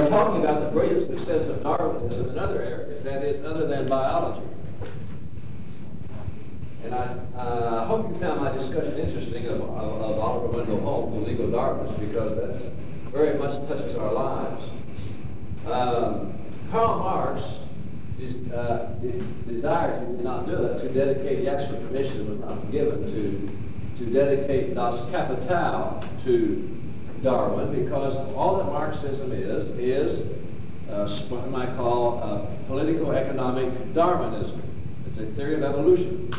talking about the brilliant success of Darwinism in other areas, that is, other than biology. And I hope you found my discussion interesting of Oliver Wendell Holmes, the legal Darwinist, because that's very much touches our lives. Karl Marx desired, he did not do it, to dedicate, the actual permission was not given to dedicate Das Kapital to Darwin, because all that Marxism is what I might call political-economic Darwinism. It's a theory of evolution.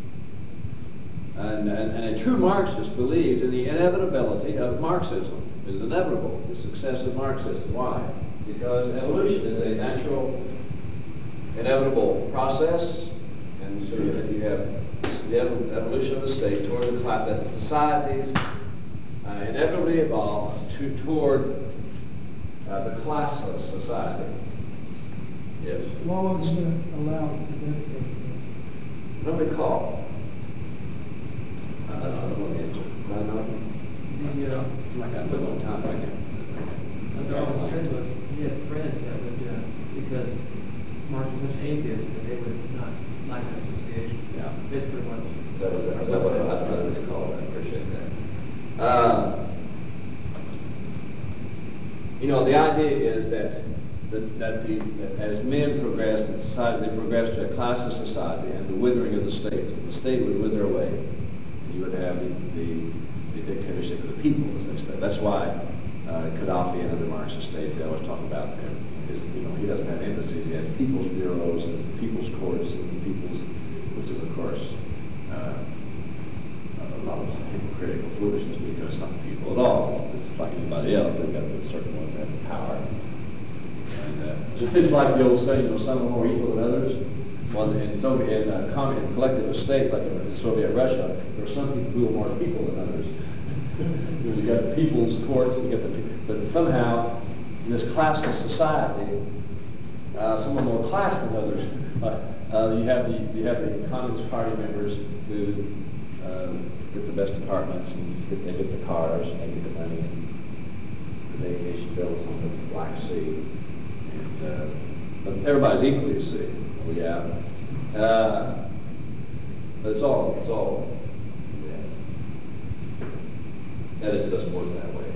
And a true Marxist believes in the inevitability of Marxism. It is inevitable, the success of Marxism. Why? Because evolution is a natural, inevitable process, and so you have the evolution of the state toward the class, that societies inevitably evolve toward the classless society. Yes? What was allowed to dedicate? Don't recall. I don't know the answer. I know. It's like I live on time. I can't. What Darwin said was he had friends that would, because Marx was such an atheist, that they would not like that association. Yeah. Basically what. That was it. I don't recall that. I appreciate that. You know, the idea is that as men progress in society, they progress to a classless society, and the withering of the state would wither away. You would have the dictatorship of the people, as they say. That's why Gaddafi and other Marxist states, they always talk about him. He doesn't have embassies. He has people's bureaus, and it's the people's courts, and the people's, which is, of course, a lot of hypocritical foolishness, because some people at all, it's like anybody else, they've got certain ones that have the power. And it's like the old saying, some are more equal than others. Well, in collective state, like in Soviet Russia, there are some people who are more people than others. You got the people's courts, but somehow in this classless society, some are more class than others. You have the Communist Party members who get the best apartments, and they get the cars, and they get the money, and the vacation bills on the Black Sea. But everybody's equally, you see. Yeah. But it's all, yeah. That is, it doesn't work that way.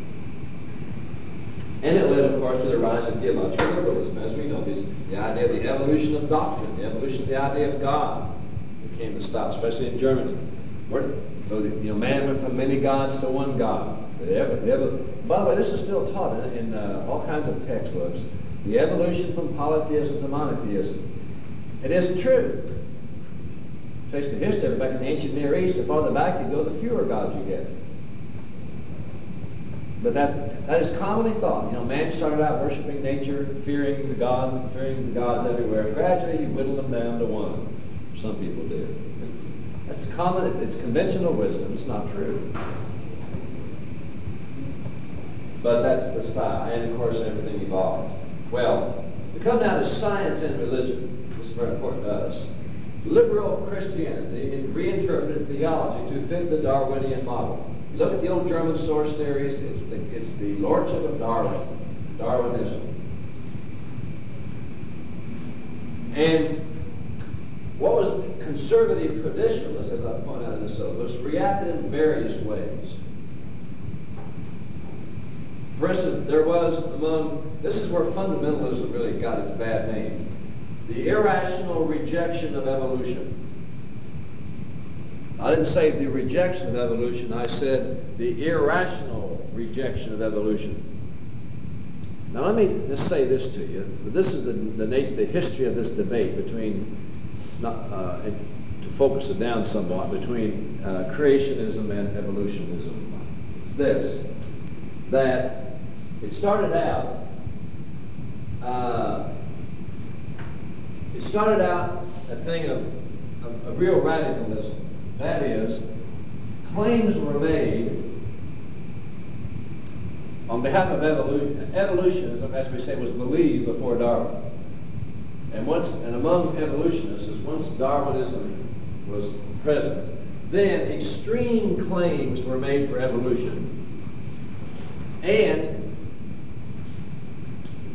And it led, of course, to the rise of theological liberalism. As we know, the idea of the evolution of doctrine, the evolution of the idea of God became the style, especially in Germany. So, man went from many gods to one God. By the way, this is still taught in all kinds of textbooks. The evolution from polytheism to monotheism. It isn't true. Trace the history of it back in the ancient Near East. The farther back you go, the fewer gods you get. But that is commonly thought. Man started out worshiping nature, fearing the gods everywhere. Gradually, he whittled them down to one. Some people did. That's common. It's conventional wisdom. It's not true. But that's the style. And of course, everything evolved. Well, we come down to science and religion. This is very important to us. Liberal Christianity reinterpreted theology to fit the Darwinian model. Look at the old German source theories. It's the lordship of Darwinism. And what was conservative traditionalists, as I point out in the syllabus, reacted in various ways. For instance, there was this is where fundamentalism really got its bad name, the irrational rejection of evolution. I didn't say the rejection of evolution, I said the irrational rejection of evolution. Now let me just say this to you. This is the history of this debate between, to focus it down somewhat, between creationism and evolutionism. It's this, that it started out a thing of real radicalism. That is, claims were made on behalf of evolution. Evolutionism, as we say, was believed before Darwin. And among evolutionists, once Darwinism was present, then extreme claims were made for evolution. And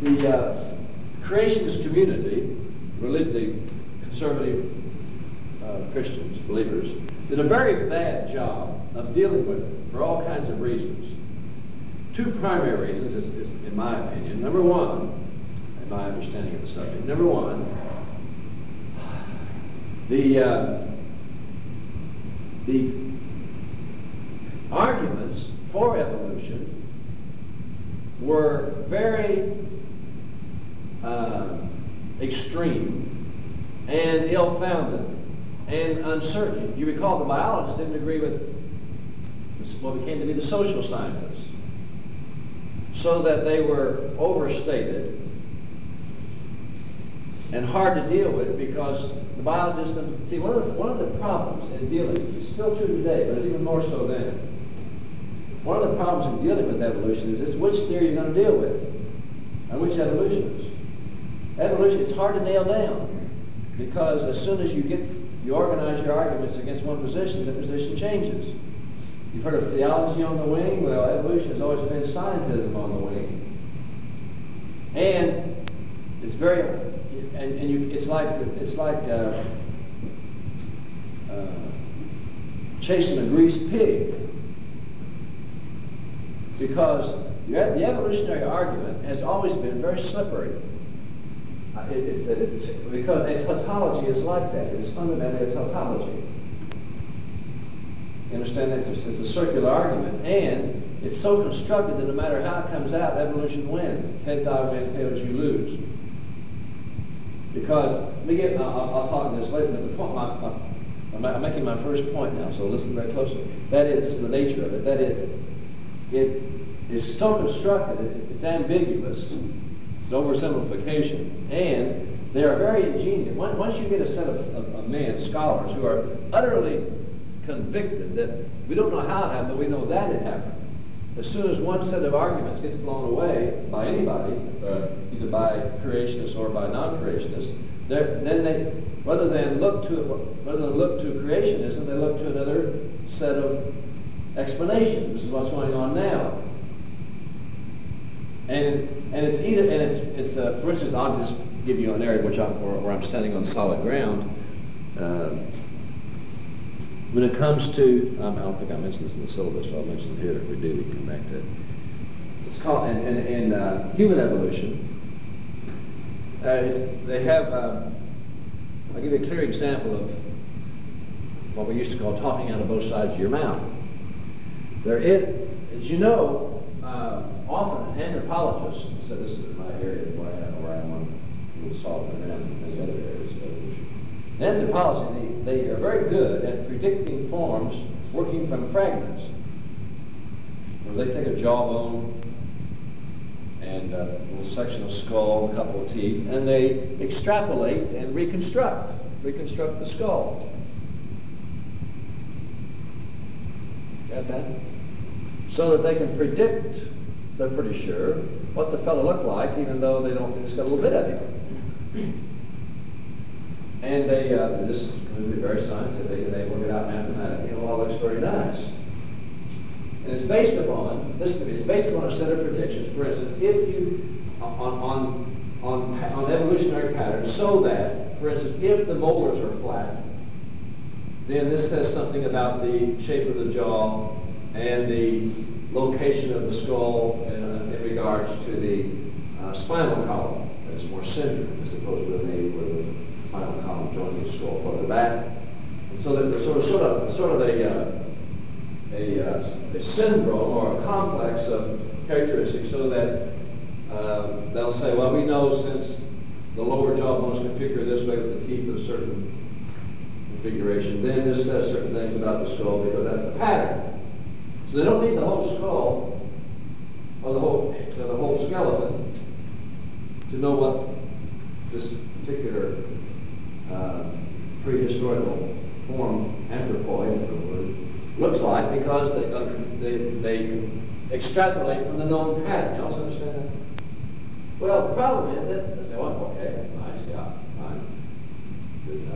the creationist community, the conservative Christians, believers, did a very bad job of dealing with it for all kinds of reasons. Two primary reasons, is in my opinion. Number one, in my understanding of the subject, number one, the arguments for evolution were very extreme and ill-founded and uncertain. You recall the biologists didn't agree with what became to be the social scientists, so that they were overstated and hard to deal with, because the biologists, see, one of the problems in dealing, it's still true today, but it's even more so then. One of the problems in dealing with evolution is which theory you're going to deal with, and which evolutionists. Evolution, it's hard to nail down, because as soon as you organize your arguments against one position, the position changes. You've heard of theology on the wing. Well, evolution has always been scientism on the wing, and it's very, it's like chasing a greased pig, because the evolutionary argument has always been very slippery. Because a tautology is like that. It's fundamentally a tautology. You understand that? It's a circular argument, and it's so constructed that no matter how it comes out, evolution wins. Heads I win, tails you lose. Because, I'll talk about this later, but the point, I'm making my first point now, so listen very closely. That is, this is the nature of it, that it is so constructed, it's ambiguous, it's oversimplification, and they are very ingenious. Once you get a set of men, scholars, who are utterly convicted that we don't know how it happened, but we know that it happened. As soon as one set of arguments gets blown away by anybody, either by creationists or by non-creationists, then they, rather than look to creationism, they look to another set of explanations. This is what's going on now. And it's for instance, I'll just give you an area where I'm standing on solid ground. When it comes to, I don't think I mentioned this in the syllabus, so I'll mention it here. If we do, we can come back to it. It's called, in human evolution, they have, I'll give you a clear example of what we used to call talking out of both sides of your mouth. There is, as you know, often anthropologists, so this is my area where I am on solid ground and many other areas of evolution. In anthropology, they are very good at predicting forms working from fragments. Where they take a jawbone and a little section of skull, a couple of teeth, and they extrapolate and reconstruct the skull. Got that? So that they can predict, they're pretty sure, what the fellow looked like, even though they don't, it's got a little bit of him. And they, this is going to be very scientific, and they work it out mathematically, and it all looks very nice. And it's based upon a set of predictions. For instance, if you, on evolutionary patterns, so that, for instance, if the molars are flat, then this says something about the shape of the jaw and the location of the skull in regards to the spinal column. It's more centered as opposed to where the spinal column joins the skull further back. And so that there's sort of a syndrome or a complex of characteristics, so that they'll say, well, we know since the lower jawbone is configured this way with the teeth of a certain configuration, then this says certain things about the skull because that's the pattern. So they don't need the whole skull or the whole skeleton to know what this particular prehistorical form, anthropoid is the word, looks like, because they extrapolate from the known pattern. You also understand that? Well, the problem is that they say, well, okay, that's nice, yeah, fine, good enough,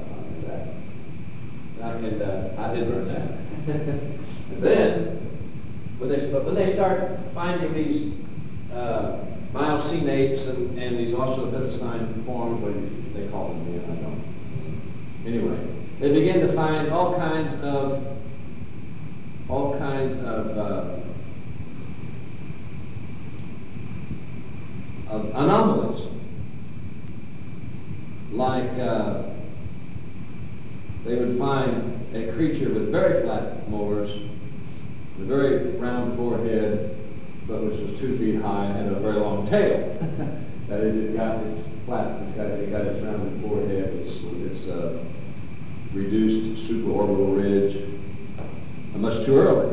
I knew that. I did learn that. And then, when they start finding these Miocene apes and these Australopithecine forms, what they call them again, I don't. Anyway, they begin to find all kinds of anomalies, like they would find a creature with very flat molars, a very round forehead, but which was 2 feet high, and a very long tail. That is, it's flat, it got its rounded forehead, it's reduced supraorbital ridge, and much too early.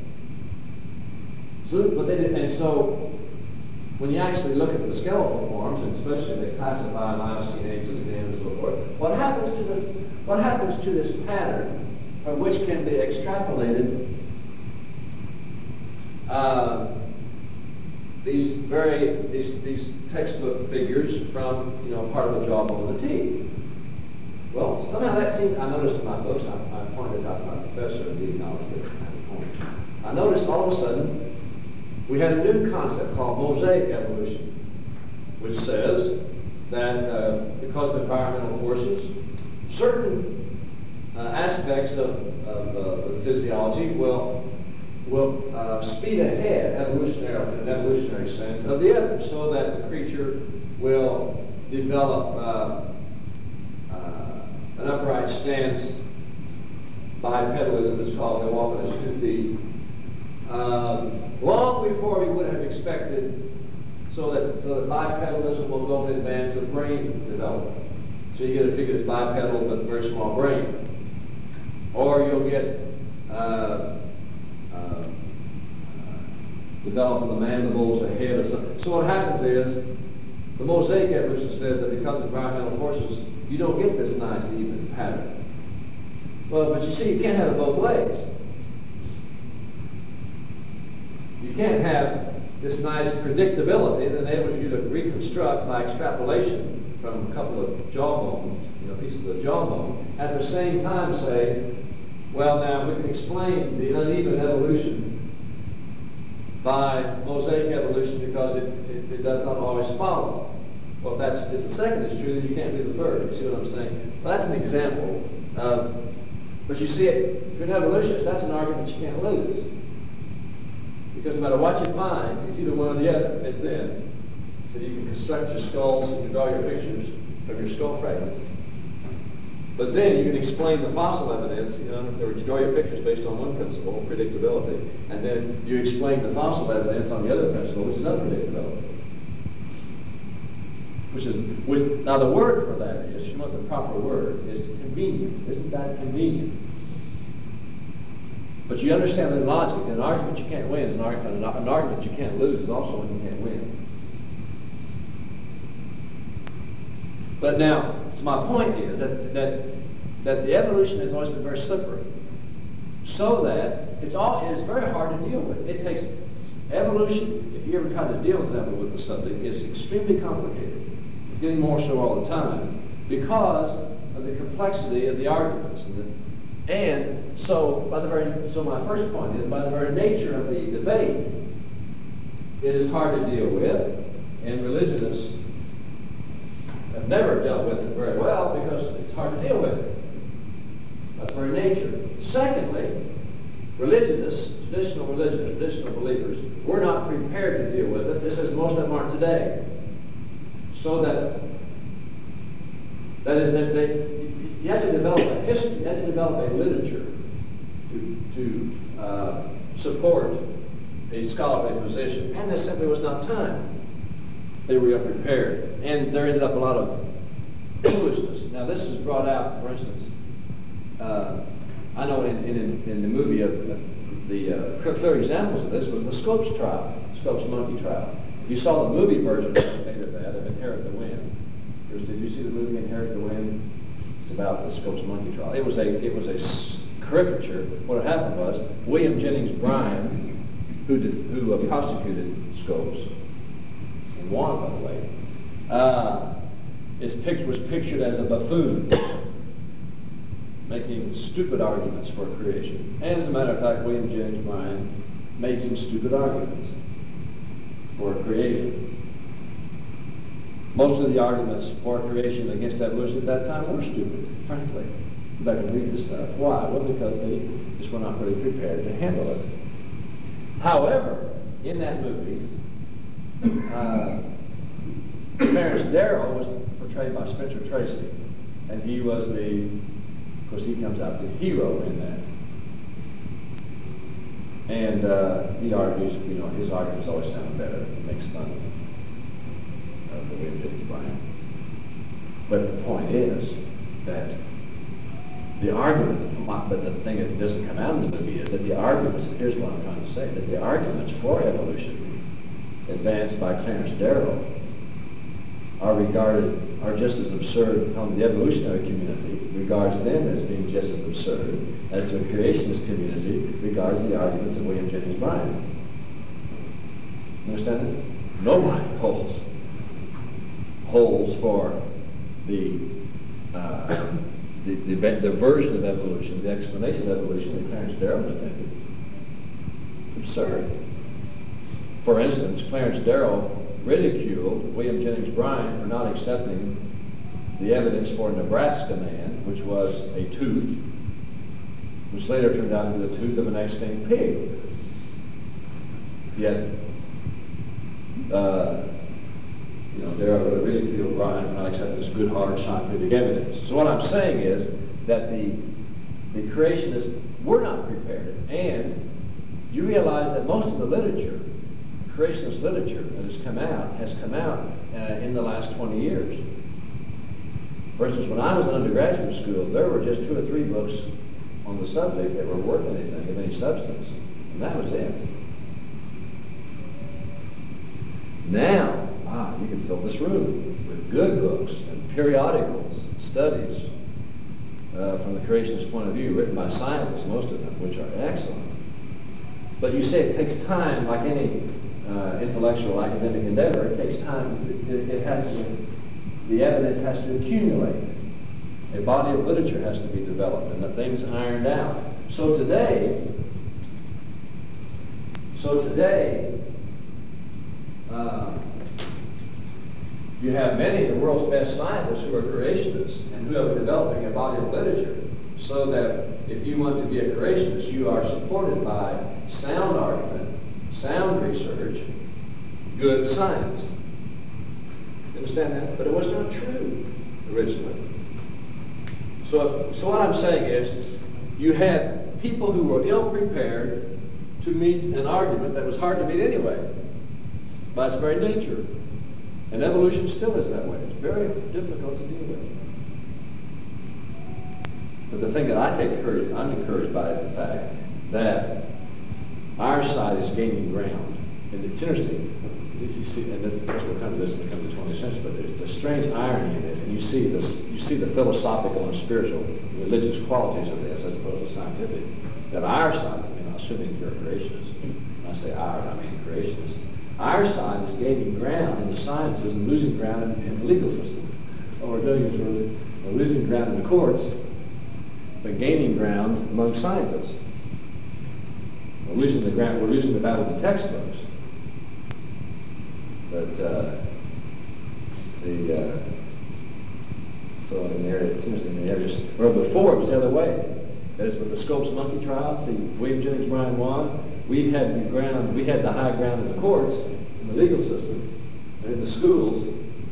So what they did, and so when you actually look at the skeletal forms, and especially they classify Miocene apes as again and so forth, what happens to this pattern from which can be extrapolated these textbook figures from part of the jawbone of the teeth? Well, somehow that seemed, I noticed in my books, I pointed this out to my professor, and he acknowledged that kind of point. I noticed all of a sudden we had a new concept called mosaic evolution, which says that because of environmental forces, certain aspects of the physiology will speed ahead in an evolutionary sense of the others, so that the creature will develop an upright stance. Bipedalism is called. They walk on its 2 feet. Long before we would have expected, so that bipedalism will go in advance of brain development. So you get a figure that's bipedal but very small brain. Or you'll get developing the mandibles ahead of something. So what happens is, the mosaic evolution says that because of environmental forces, you don't get this nice even pattern. Well, but you see, you can't have it both ways. You can't have this nice predictability that enables you to reconstruct by extrapolation from a couple of jawbones, pieces of the jawbone, at the same time say, well, now we can explain the uneven evolution by mosaic evolution because it does not always follow. Well, if the second is true, then you can't do the third. You see what I'm saying? Well, that's an example. But you see, if you're an evolutionist, that's an argument you can't lose. Because no matter what you find, it's either one or the other. It's in. So you can construct your skulls, you can draw your pictures from your skull fragments. But then you can explain the fossil evidence, or you draw your pictures based on one principle, predictability, and then you explain the fossil evidence on the other principle, which is unpredictability. Now the word for that is, you know what the proper word is, convenient. Isn't that convenient? But you understand the logic. An argument you can't win is an argument you can't lose is also one you can't win. But now, so my point is that the evolution has always been very slippery, so that it is very hard to deal with. It takes evolution. If you ever try to deal with the subject, it's extremely complicated. It's getting more so all the time because of the complexity of the arguments. So my first point is, by the very nature of the debate, it is hard to deal with, and religionists have never dealt with it very well because it's hard to deal with it. That's very nature. Secondly, religionists, traditional believers, were not prepared to deal with it. This is, most of them aren't today. So that is that you have to develop a history, you have to develop a literature to support a scholarly position, and there simply was not time. They were unprepared, and there ended up a lot of foolishness. Now this is brought out, for instance, I know in the movie, the clear examples of this was the Scopes trial, Scopes monkey trial. If you saw the movie version of Inherit the Wind. Did you see the movie Inherit the Wind? It's about the Scopes monkey trial. It was a caricature. What had happened was William Jennings Bryan, who prosecuted Scopes, and won, by the way, was pictured as a buffoon, making stupid arguments for creation. And as a matter of fact, William Jennings Bryan made some stupid arguments for creation. Most of the arguments for creation and against evolution at that time were stupid, frankly. Go back and read this stuff. Why? Well, because they just were not really prepared to handle it. However, in that movie, Clarence Darrow was portrayed by Spencer Tracy, and he was of course, he comes out the hero in that. And he argues, his arguments always sound better. He makes fun of the William Jennings Bryan. But the point is that the argument, but the thing that doesn't come out in the movie is that the arguments, and here's what I'm trying to say, that the arguments for evolution advanced by Clarence Darrow are just as absurd. The evolutionary community regards them as being just as absurd as the creationist community regards the arguments of William Jennings Bryan. You understand that? Nobody holds for the version of evolution, the explanation of evolution that Clarence Darrow defended. It's absurd. For instance, Clarence Darrow ridiculed William Jennings Bryan for not accepting the evidence for a Nebraska man, which was a tooth, which later turned out to be the tooth of an extinct pig. Yet, Darrow ridiculed Bryan for not accepting this good, hard scientific evidence. So what I'm saying is that the creationists were not prepared, and you realize that most of the literature, creationist literature that has come out in the last 20 years. For instance, when I was in undergraduate school, there were just 2 or 3 books on the subject that were worth anything of any substance, and that was it. Now, you can fill this room with good books and periodicals, studies from the creationist point of view, written by scientists, most of them, which are excellent. But you say it takes time, like any intellectual academic endeavor. It takes time. The evidence has to accumulate. A body of literature has to be developed, and the things ironed out. So today, you have many of the world's best scientists who are creationists and who are developing a body of literature, so that if you want to be a creationist, you are supported by sound argument, sound research, good science. You understand that? But it was not true originally. So what I'm saying is, you had people who were ill-prepared to meet an argument that was hard to meet anyway, by its very nature. And evolution still is that way. It's very difficult to deal with. But the thing that I'm encouraged by is the fact that our side is gaining ground. And it's interesting, you see, and this will come to the 20th century, but there's a strange irony in this, and you see the philosophical and spiritual, religious qualities of this as opposed to scientific. That our side, assuming you're a creationist, when I say our, I mean creationist, our side is gaining ground in the sciences and losing ground in the legal system. What we're doing is we're losing ground in the courts, but gaining ground among scientists. We're losing the battle of the textbooks. But so in the area, it seems in the areas where before it was the other way. That is, with the Scopes monkey trial, see, William Jennings Bryan won. We had the high ground in the courts, in the legal system, and in the schools,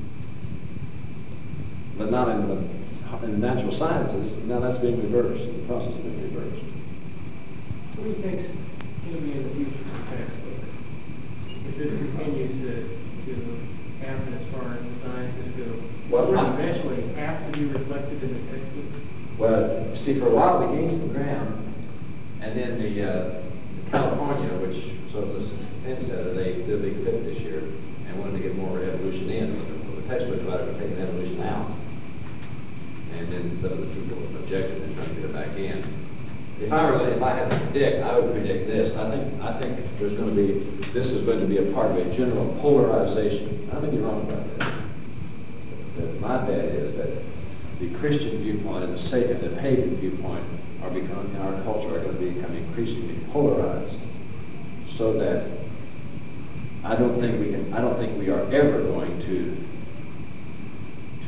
but not in the natural sciences. Now that's being reversed. The process is being reversed. What do you think's going to be in the future for textbooks? If this continues to happen as far as the scientists go, will it eventually have to be reflected in the textbook? Well, see, for a while we gained some ground, and then California, which sort of the Penn Center, they did a big fit this year and wanted to get more evolution in. But the textbook provider were taking evolution out, and then some of the people objected and trying to get it back in. If I had to predict, I would predict this. I think this is going to be a part of a general polarization. I may be wrong about that. But my bet is that the Christian viewpoint and the pagan viewpoint in our culture are going to become increasingly polarized, so that I don't think we are ever going to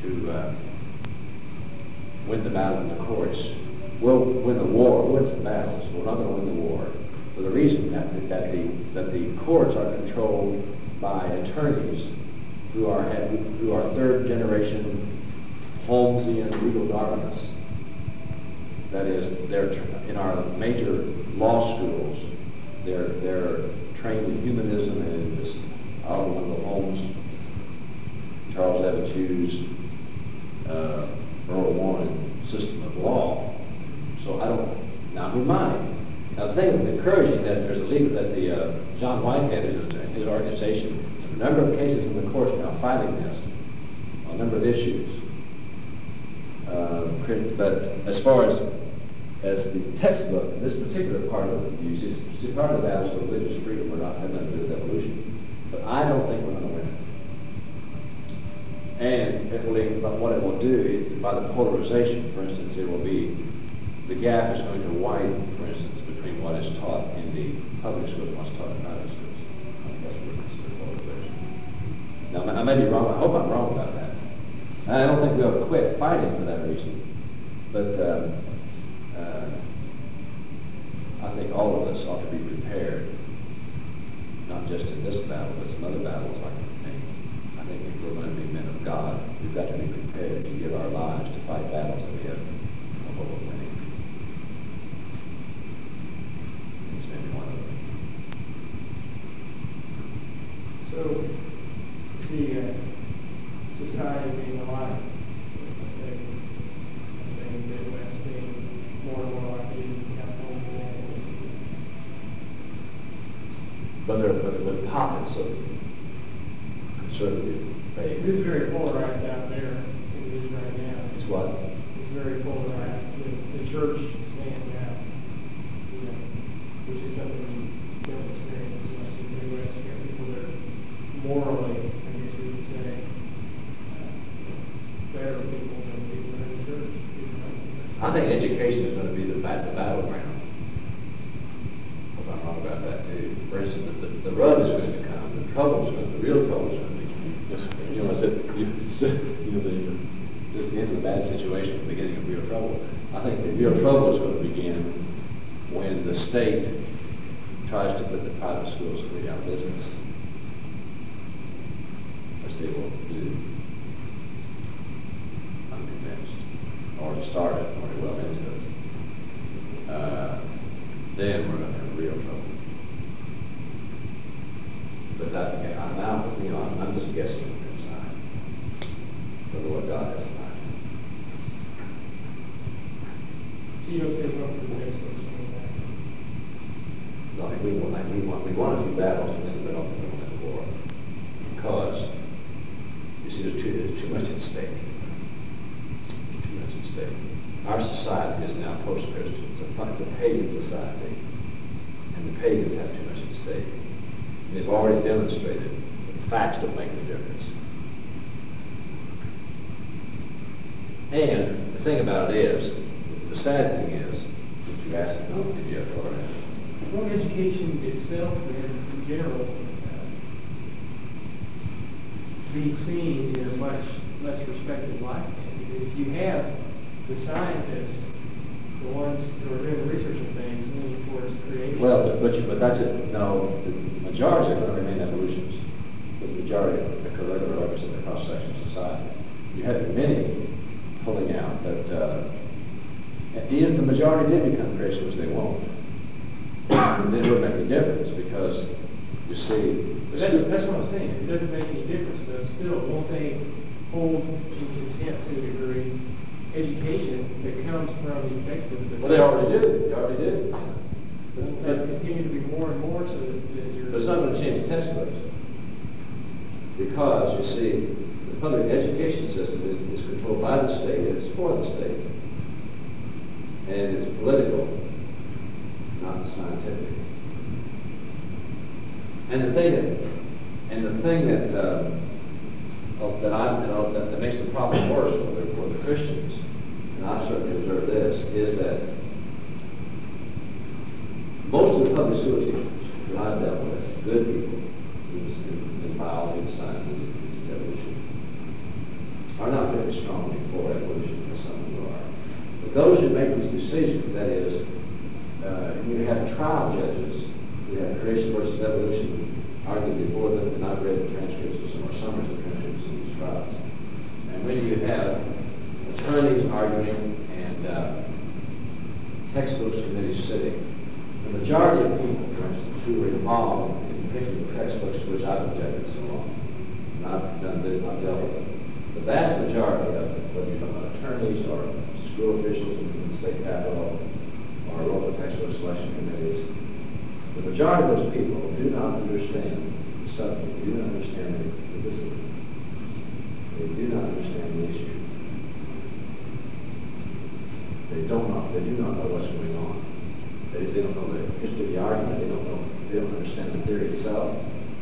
win the battle in the courts. We'll win the war, wins the battles. We're not going to win the war for the reason that the courts are controlled by attorneys who are third generation Holmesian legal Darwinists. That is, they're in our major law schools. They're trained in humanism and in this Oliver Wendell Holmes, Charles Evans Hughes, Earl Warren system of law. So I don't, now who mind? Now the thing that's encouraging that there's a legal, that the John Whitehead and his organization, a number of cases in the courts now fighting this, on a number of issues. But as far as the textbook, this particular part of it uses, part of that is for religious freedom. We're not having nothing to do with evolution. But I don't think we're going to win it. And what it will do, by the polarization, for instance, it will be, the gap is going to widen, for instance, between what is taught in the public schools and what's taught in private schools. I think that's what it's the polarization. Now, I may be wrong. I hope I'm wrong about that. I don't think we'll quit fighting for that reason. But I think all of us ought to be prepared, not just in this battle, but some other battles like I think if we're going to be men of God, we've got to be prepared to give our lives to fight battles that we have no hope of winning. It's maybe one of them. So, you see society being a lot, let's say the Midwest being more and more like it is in California. But there are pockets of conservative faith. It is very polarized out there. It is right now. It's what? It's very polarized. The church stands out, which is something you don't experience as much in the Midwest. You have people that are morally, I guess we would say, better people than people that are in the church. I think education is going to be the battleground. If I'm wrong about that too. For instance, the rub is going to come. The real trouble is going to be. I said, just the end of the bad situation, the beginning of real trouble. I think the real trouble is going to begin when the state tries to put the private schools completely out of business, which they will do. I'm convinced. Already started, already well into it. Then we're going to have real trouble. But that, I'm just guessing on their side. Over what God has planned. So you don't say vote for the textbooks anymore? No, we want a few battles and then we don't win the war. Because, you see, there's too much at stake. There's too much at stake. Our society is now post-Christian. It's a pagan society. And the pagans have too much at stake. And they've already demonstrated that facts don't make any difference. And the thing about it is, the sad thing is, that you asked me, did you have to learn it? Well, education itself, in general, be seen in a much less respected light. If you have the scientists, the ones who are doing the research of things, leaning towards creation. Well, but that's it. No, the majority are going to remain evolutionists. The majority of the regular represent the cross-section of society. You have many pulling out that even if the majority did become Christian, which they won't, then it would make a difference because, you see... That's what I'm saying. It doesn't make any difference, though. Still, won't they hold in contempt to a degree education that comes from these textbooks? Well, they already do. They already do. But continue to be more and more so that you're... But it's not going to change the textbooks. Because, you see, the public education system is controlled by the state, it's for the state. And it's political, not scientific. And the thing that makes the problem worse for the Christians, and I've certainly observed this, is that most of the public school teachers that I've dealt with, good people in biology, sciences, and evolution, are not good really strongly for evolution, as some of you are. But those who make these decisions, that is, you have trial judges, you have creation versus evolution argued before them, and I've read the transcripts of some or summaries of transcripts of these trials. And when you have attorneys arguing and textbooks committees sitting, the majority of people, for instance, who were involved in picking the textbooks to which I've objected so long, and I've done this, I've dealt with them, the vast majority of it, whether you're talking about attorneys or school officials in the state capitol or local textbook selection committees, the majority of those people do not understand the subject, do not understand the discipline. They do not understand the issue. They do not know what's going on. They don't know the history of the argument, they don't understand the theory itself.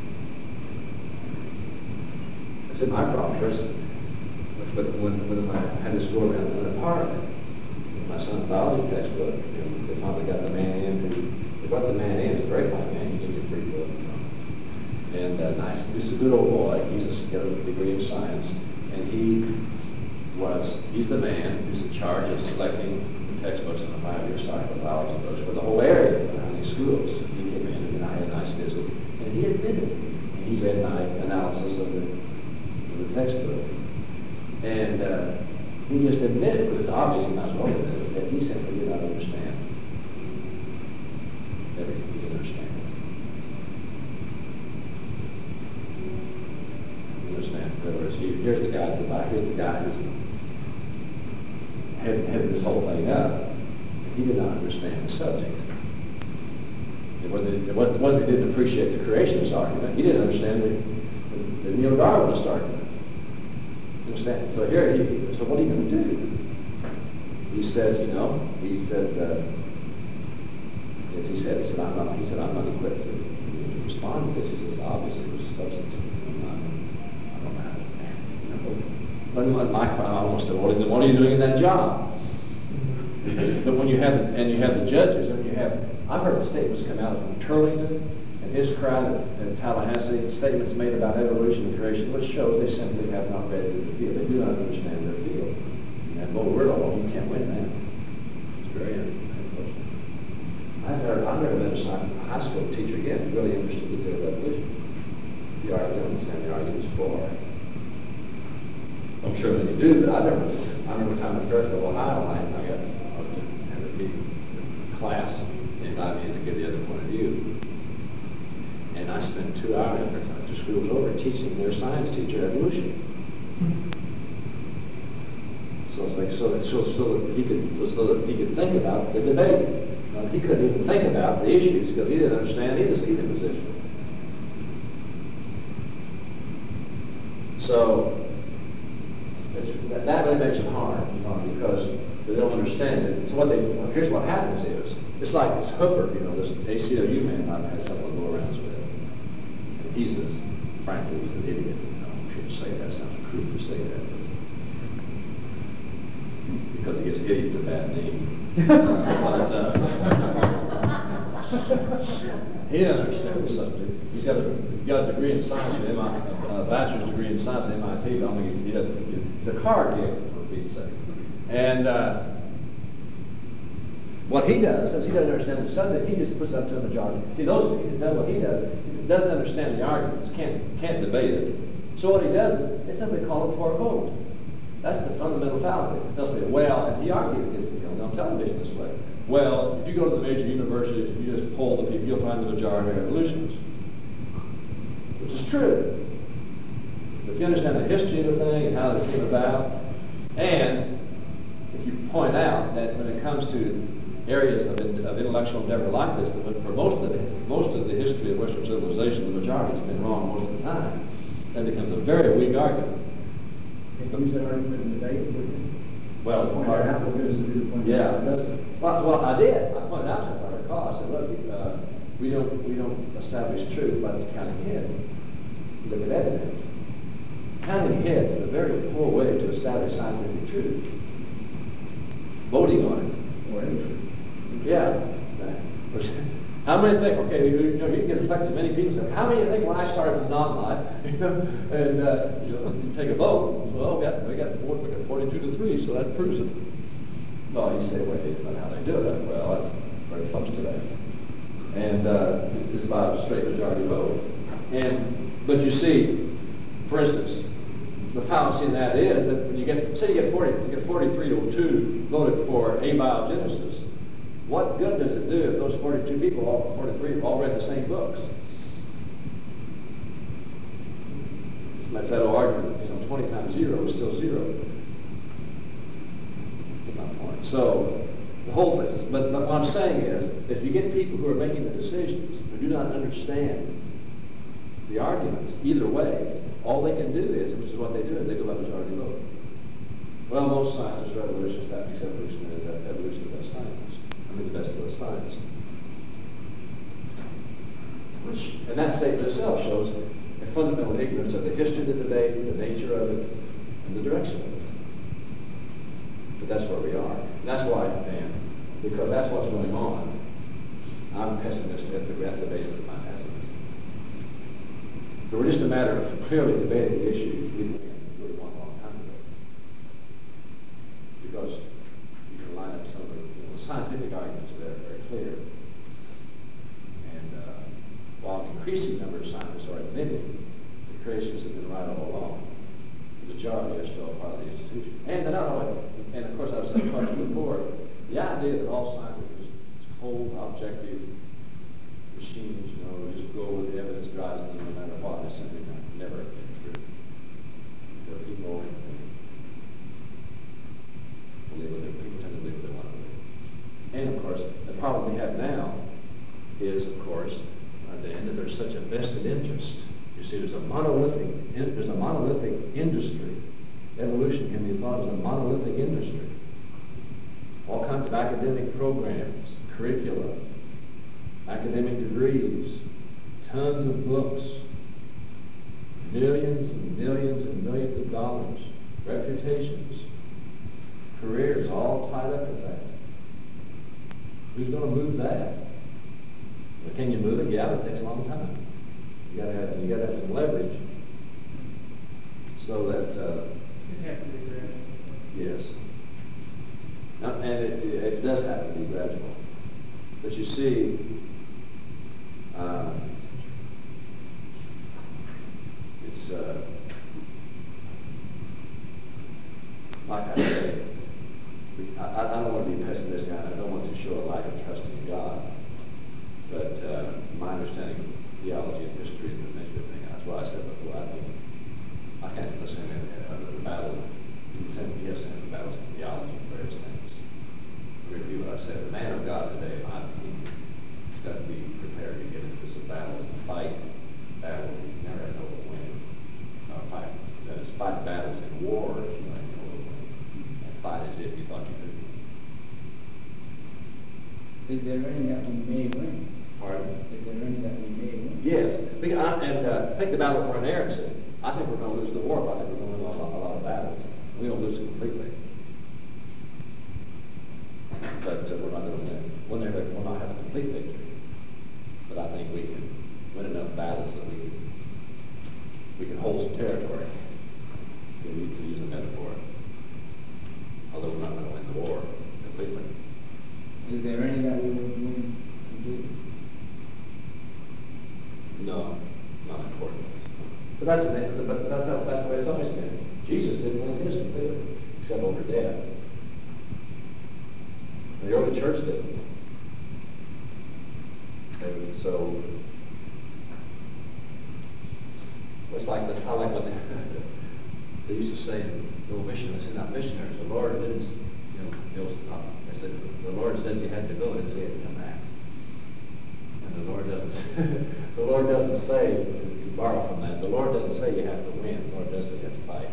It's been my problem, personally. But when I had to go around in an apartment, with my son's biology textbook, they finally got the man in they got the man in, he's a very fine man, he gave me a free book, And nice, he's a good old boy, he's got a degree in science, and he's the man who's in charge of selecting the textbooks in the 5-year cycle of biology books for the whole area around these schools. He came in and I had a nice visit, and he admitted, and he read my analysis of the textbook. And he just admitted, it was obvious and I was wrong with it, that he simply did not understand everything. He didn't understand it. You understand? In other words, here's the guy at the back, here's the guy who's headed this whole thing up. And he did not understand the subject. It wasn't he didn't appreciate the creationist argument. He didn't understand the neo-Darwinist argument. Understand? So so what are you going to do? He said, I'm not equipped to respond to this. He says, obviously, it was substantive. I don't know. I almost said, what are you doing in that job? But when you have the judges, I've heard statements come out from Turlington and his crowd at Tallahassee, statements made about evolution and creation, which shows they simply have not read the field. They do not understand their field. And you can't win that. It's very unfortunate. I've never met a high school teacher yet who really understood the field of evolution. The argument, understand the arguments for. I'm sure many do, but I remember a time in Fairfield, Ohio, I had a meeting, a class invited me in to give the other point of view. And I spent 2 hours after school was over teaching their science teacher evolution. So that he could think about the debate. He couldn't even think about the issues because he didn't understand either position. So that really makes it hard, because they don't understand it. So here's what happens is, it's like this Hooper, this ACLU man I've had several go-arounds with. And he's frankly, he's an idiot. I shouldn't say that, it sounds crude to say that. Because he gives idiots a bad name. He doesn't understand the subject. He's got a degree in science from MIT, a bachelor's degree in science at MIT. But he's a card game, for Pete's sake. And what he does, since he doesn't understand the subject, he just puts it up to a majority. See, he's done what he does. He doesn't understand the arguments, can't debate it. So what he does is, they simply call it for a vote. That's the fundamental fallacy. They'll say, well, and he argued against it on television this way. Well, if you go to the major universities, if you just poll the people, you'll find the majority are evolutionists. Which is true. But if you understand the history of the thing and how it came about, and if you point out that when it comes to areas of intellectual endeavor like this, that for most of the history of Western civilization, the majority has been wrong most of the time, that becomes a very weak argument. Can you use that argument in debate with him? Well, yeah. Well, I did. I pointed out to him, if I recall, I said, look, we don't establish truth by counting heads. We look at evidence. Counting heads is a very poor way to establish scientific truth. Voting on it. Or any truth. Yeah. How many think, okay, you can get the of many people say, how many think when I started from non-life, and you take a vote, well, we got 42-3, so that proves it. No, you say, wait, it's not how they do it. Well, that's very close to that. And it's about a straight majority vote. But you see, for instance, the fallacy in that is that when you get, say you get 43-2 voted for abiogenesis, what good does it do if those 42 people, all 43, all read the same books? It's that old argument, 20 times 0 is still 0. That's my point. So, the whole thing, but what I'm saying is, if you get people who are making the decisions who do not understand the arguments either way, all they can do is, which is what they do, is they go by majority vote. Well, most scientists, revolutionists, that makes evolution the best science. I mean, the best of the science. And that statement itself shows a fundamental ignorance of the history of the debate, the nature of it, and the direction of it. But that's where we are. And that's why, Dan, because that's what's going on, I'm pessimistic. That's the basis of my pessimism. But we're just a matter of clearly debating the issue we really want a long time ago. Because you can line up some of the scientific arguments are very clear. And while an increasing number of scientists are admitting the creationists have been right all along, the majority are still part of the institution. And not only, and of course I've said much before, the idea that all science is cold, objective machines, just go where the evidence drives them no matter what, is simply never been true. There are people believe what people tend to believe what they want to believe. And of course, the problem we have now is, of course, Dan, that there's such a vested interest. You see, there's a monolithic industry. Evolution can be thought as a monolithic industry. All kinds of academic programs, curricula, academic degrees, tons of books, millions and millions and millions of dollars, reputations, careers, all tied up with that. Who's going to move that? Well, can you move it? Yeah, but it takes a long time. You got to have some leverage, so that. It has to be gradual. Yes. And it does have to be gradual. But you see, it's like I say, I don't want to be pessimistic. I don't want to show a lack of trust in God. But my understanding of theology and history and the nature of things, that's what I said before. I can't listen to the battle. Yes, and the battles in theology and various things. Review what I said. The man of God today, in my opinion, has got to be prepared to get into some battles and fight battles he never has hope of winning. That is, fight battles in wars you might know of winning. And fight as if you thought you could. Is there any that we may win? Pardon? Is there any that we may win? Yes. And take the battle for inerrancy. I think we're going to lose the war, but I think we're going to lose a lot of battles. We don't lose it completely. But we're not going to win. We'll not have a complete victory. But I think we can win enough battles that we can hold some territory, to use a metaphor. Although we're not going to win the war completely. Is there any that we will win completely? No, not important. But that's the way it's always been. Jesus didn't win his completely, except over death. The early church didn't. And so, it's like this. I like what they used to say in the old missionaries. They're not missionaries. The Lord didn't, they said the Lord said you had to go, and he had to come back. And the Lord doesn't. The Lord doesn't say to borrow from that. The Lord doesn't say you have to win. The Lord does say you have to fight.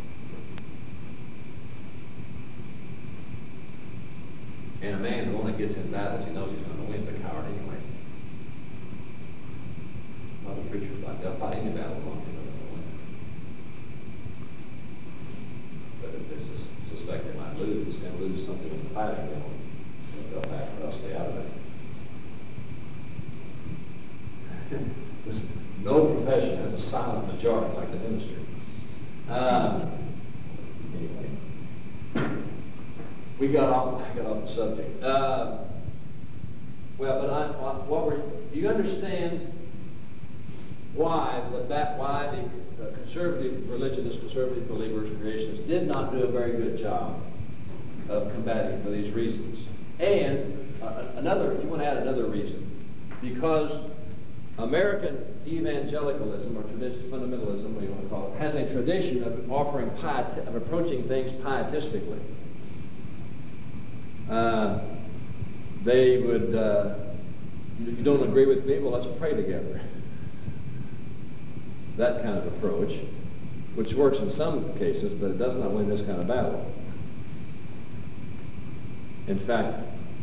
And a man who only gets in battles, he knows he's going to win, is a coward anyway. A lot of preachers like they'll fight any battle as long as they know they're going to win. But if they suspect they might lose and lose something in the fighting, they'll back or they'll stay out of it. No profession has a silent majority like the ministry. Anyway, I got off the subject. Do you understand why the conservative religionists, conservative believers, creationists did not do a very good job of combating for these reasons? And if you want to add another reason, because American evangelicalism or traditional fundamentalism, what you want to call it, has a tradition of of approaching things pietistically. They would, if you don't agree with me, well, let's pray together. That kind of approach, which works in some cases, but it does not win this kind of battle. In fact,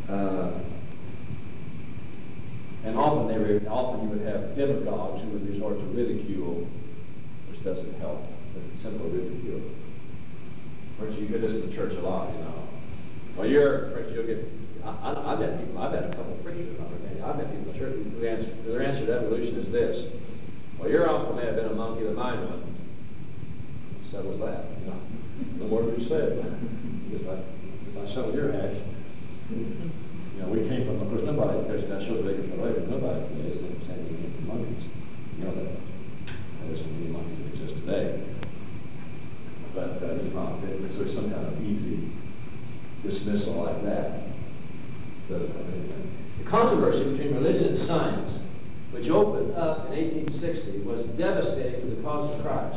and often you would have demagogues who would resort to ridicule, which doesn't help, but simple ridicule. For instance, you get this in the church a lot, you know. Well, you'll get, I've had a couple of preachers, I've had people in the church who their answer to evolution is this: well, your uncle may have been a monkey, but mine wasn't. Settles that, you know. No more to be said, because I settled your hash. You know, we came from, of course, nobody, because that shows they can relate, nobody today is saying we came from monkeys. You know that. There's some new monkeys that exist today. But there's some kind of easy dismissal like that. Doesn't have anything. The controversy between religion and science, which opened up in 1860, was devastating to the cause of Christ.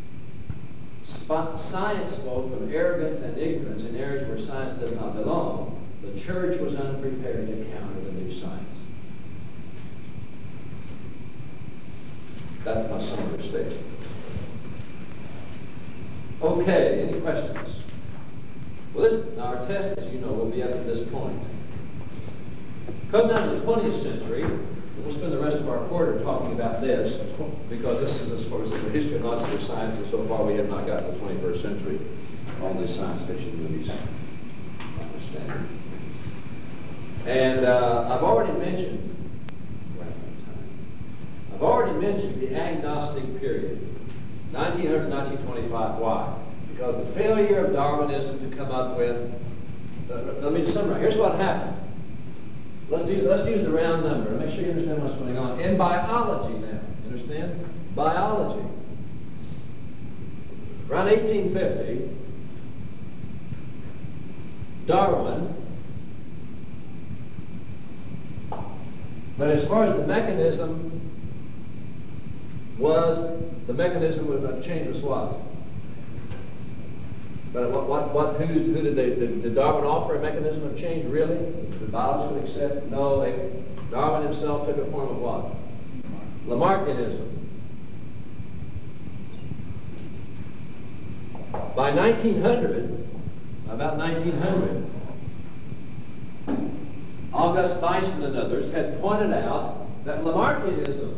Science spoke from arrogance and ignorance in areas where science does not belong. The church was unprepared to counter the new science. That's my summary statement. Okay, any questions? Well, our test, as you know, will be up at this point. Come down to the 20th century, and we'll spend the rest of our quarter talking about this, because this is, as far as the history and logic of science, and so far we have not got to the 21st century. All these science fiction movies, understand. And I've already mentioned the agnostic period, 1900 to 1925. Why? Because the failure of Darwinism to come up with, let me summarize. Here's what happened. Let's use the round number. Make sure you understand what's going on. In biology now, you understand? Biology. Around 1850, Darwin, but as far as the mechanism of change was what? But did Darwin offer a mechanism of change, really? The biologists would accept? No, Darwin himself took a form of what? Lamarckianism. By 1900, about 1900, August Weismann and others had pointed out that Lamarckianism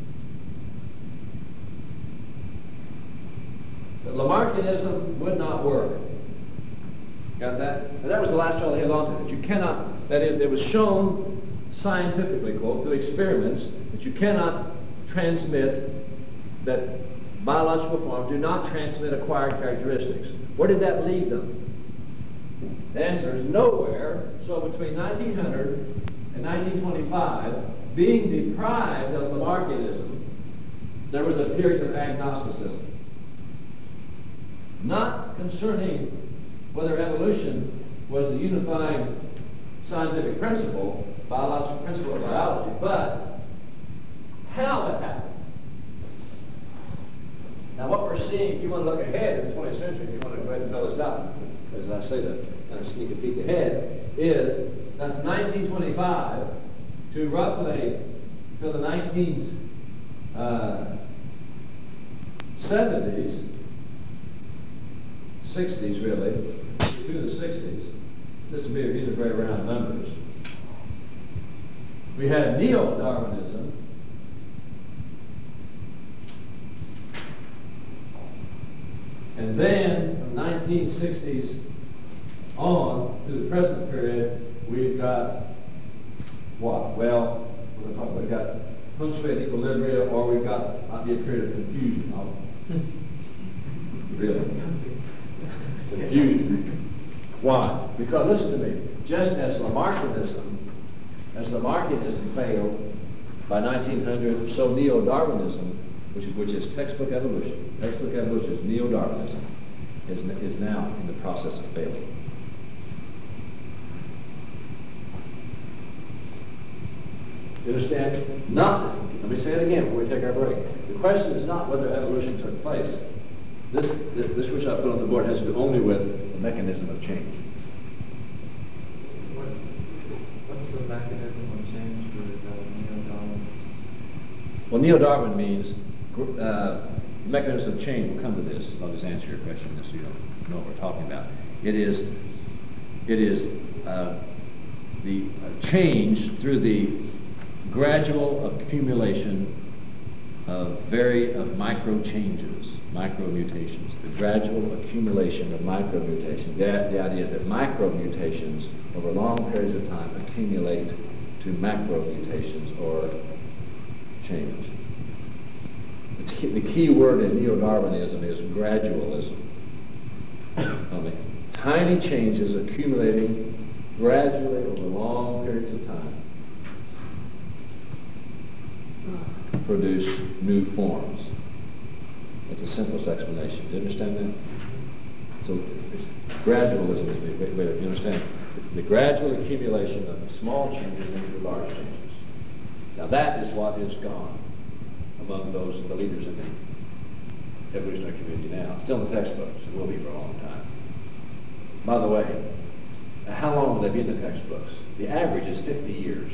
would not work. Got that? And that was the last straw they held on to. That you cannot, that is, it was shown scientifically, quote, through experiments, that you cannot transmit, that biological forms do not transmit acquired characteristics. Where did that leave them? The answer is nowhere. So between 1900 and 1925, being deprived of Lamarckianism, there was a period of agnosticism. Not concerning whether evolution was the unifying scientific principle, biological principle of biology, but how it happened. Now what we're seeing, if you want to look ahead in the 20th century, if you want to go ahead and fill this out, as I say that, kind of sneak a peek ahead, is that from 1925 to roughly to the 1970s, 60s really, to the 60s, these are very round numbers. We had neo-Darwinism, and then from 1960s on to the present period, we've got what? Well, we've got punctuate equilibrium, or we've got, might be a period of confusion. Really? Confusion. Why? Because, listen to me, just as Lamarckianism failed by 1900, so neo-Darwinism, which is textbook evolution is neo-Darwinism, is now in the process of failing. You understand? Not, let me say it again before we take our break. The question is not whether evolution took place. This which I put on the board has to do only with the mechanism of change. What's the mechanism of change with neo-Darwinism? Well, neo-Darwin means mechanism of change. We'll come to this. I'll just answer your question so you don't know what we're talking about. It is the change through the gradual accumulation of micro changes, micro mutations, the gradual accumulation of micro mutations. The idea is that micro mutations over long periods of time accumulate to macro mutations or change. The key word in neo-Darwinism is gradualism. Tiny changes accumulating gradually over long periods of time produce new forms. It's the simplest explanation. Do you understand that? So gradualism is the way to understand the gradual accumulation of small changes into large changes. Now that is what is gone among those the leaders in the evolutionary community now. It's still in the textbooks. It will be for a long time. By the way, how long will they be in the textbooks? The average is 50 years.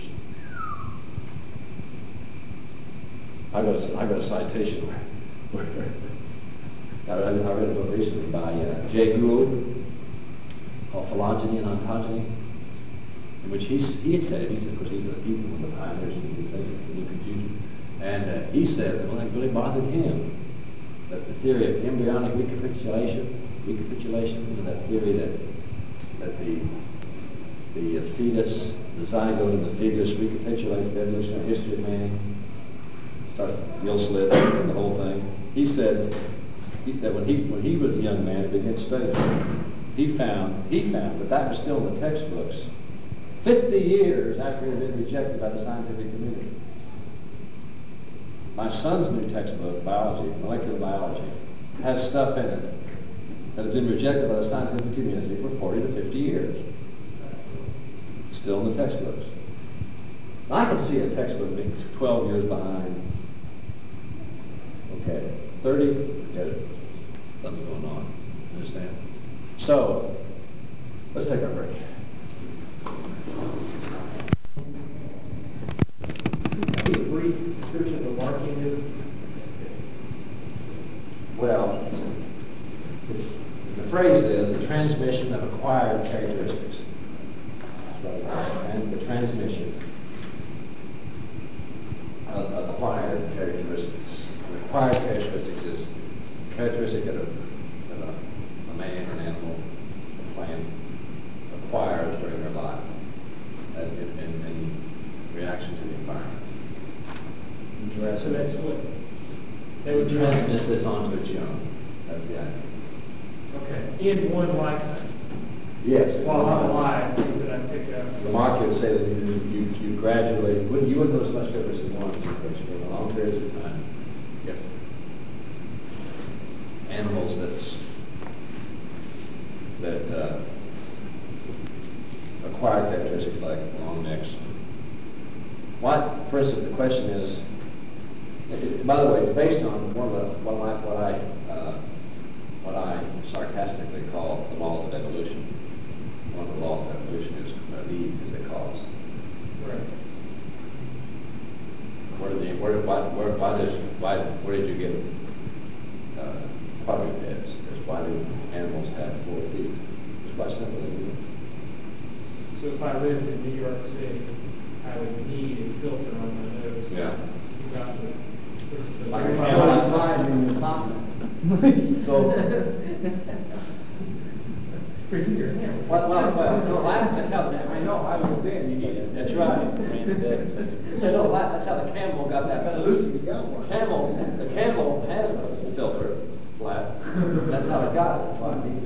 I got a citation where I read a book recently by Jay Gould called Phylogeny and Ontogeny, in which he said, of course, he's the one of the pioneers in the new confusion, and he says that when it really bothered him, that the theory of embryonic recapitulation, that theory that the fetus, the zygote and the fetus recapitulates the evolutionary history of man, gill slit and the whole thing. He said that when he was a young man and began studying, he found that was still in the textbooks 50 years after it had been rejected by the scientific community. My son's new textbook, biology, molecular biology, has stuff in it that has been rejected by the scientific community for 40 to 50 years. It's still in the textbooks. I can see a textbook being 12 years behind. Okay, 30, forget it. Something going on. Understand? So, let's take our break. A brief description of Lamarckianism. Well, the phrase is the transmission of acquired characteristics. And the transmission of acquired characteristics. An acquired characteristics is a characteristic that a man or an animal, a plant, acquires during their life in reaction to the environment. So that's what They would transmit this onto its young. That's the idea. Okay. In one lifetime. Yes. While I'm alive, things that I pick up. Lamarck would say that you gradually, you wouldn't notice much difference in one situation, but in long periods of time, if animals that acquire characteristics like long necks. For instance, the question is, by the way, it's based on what I sarcastically call the laws of evolution. One of the laws of evolution is Eve, as they call it. Right. Where did you get quadrupeds? Why do animals have 4 feet? It's quite simple, isn't it? So if I lived in New York City, I would need a filter on my nose. Yeah. Like in your pocket. So, Prison your hand. Well, no, that's how, I know, I was there, you need it. that's right. No, that's how the Camel got that. Lucy's got one. The Camel has the filter flat. That's how it got it. That's why it needs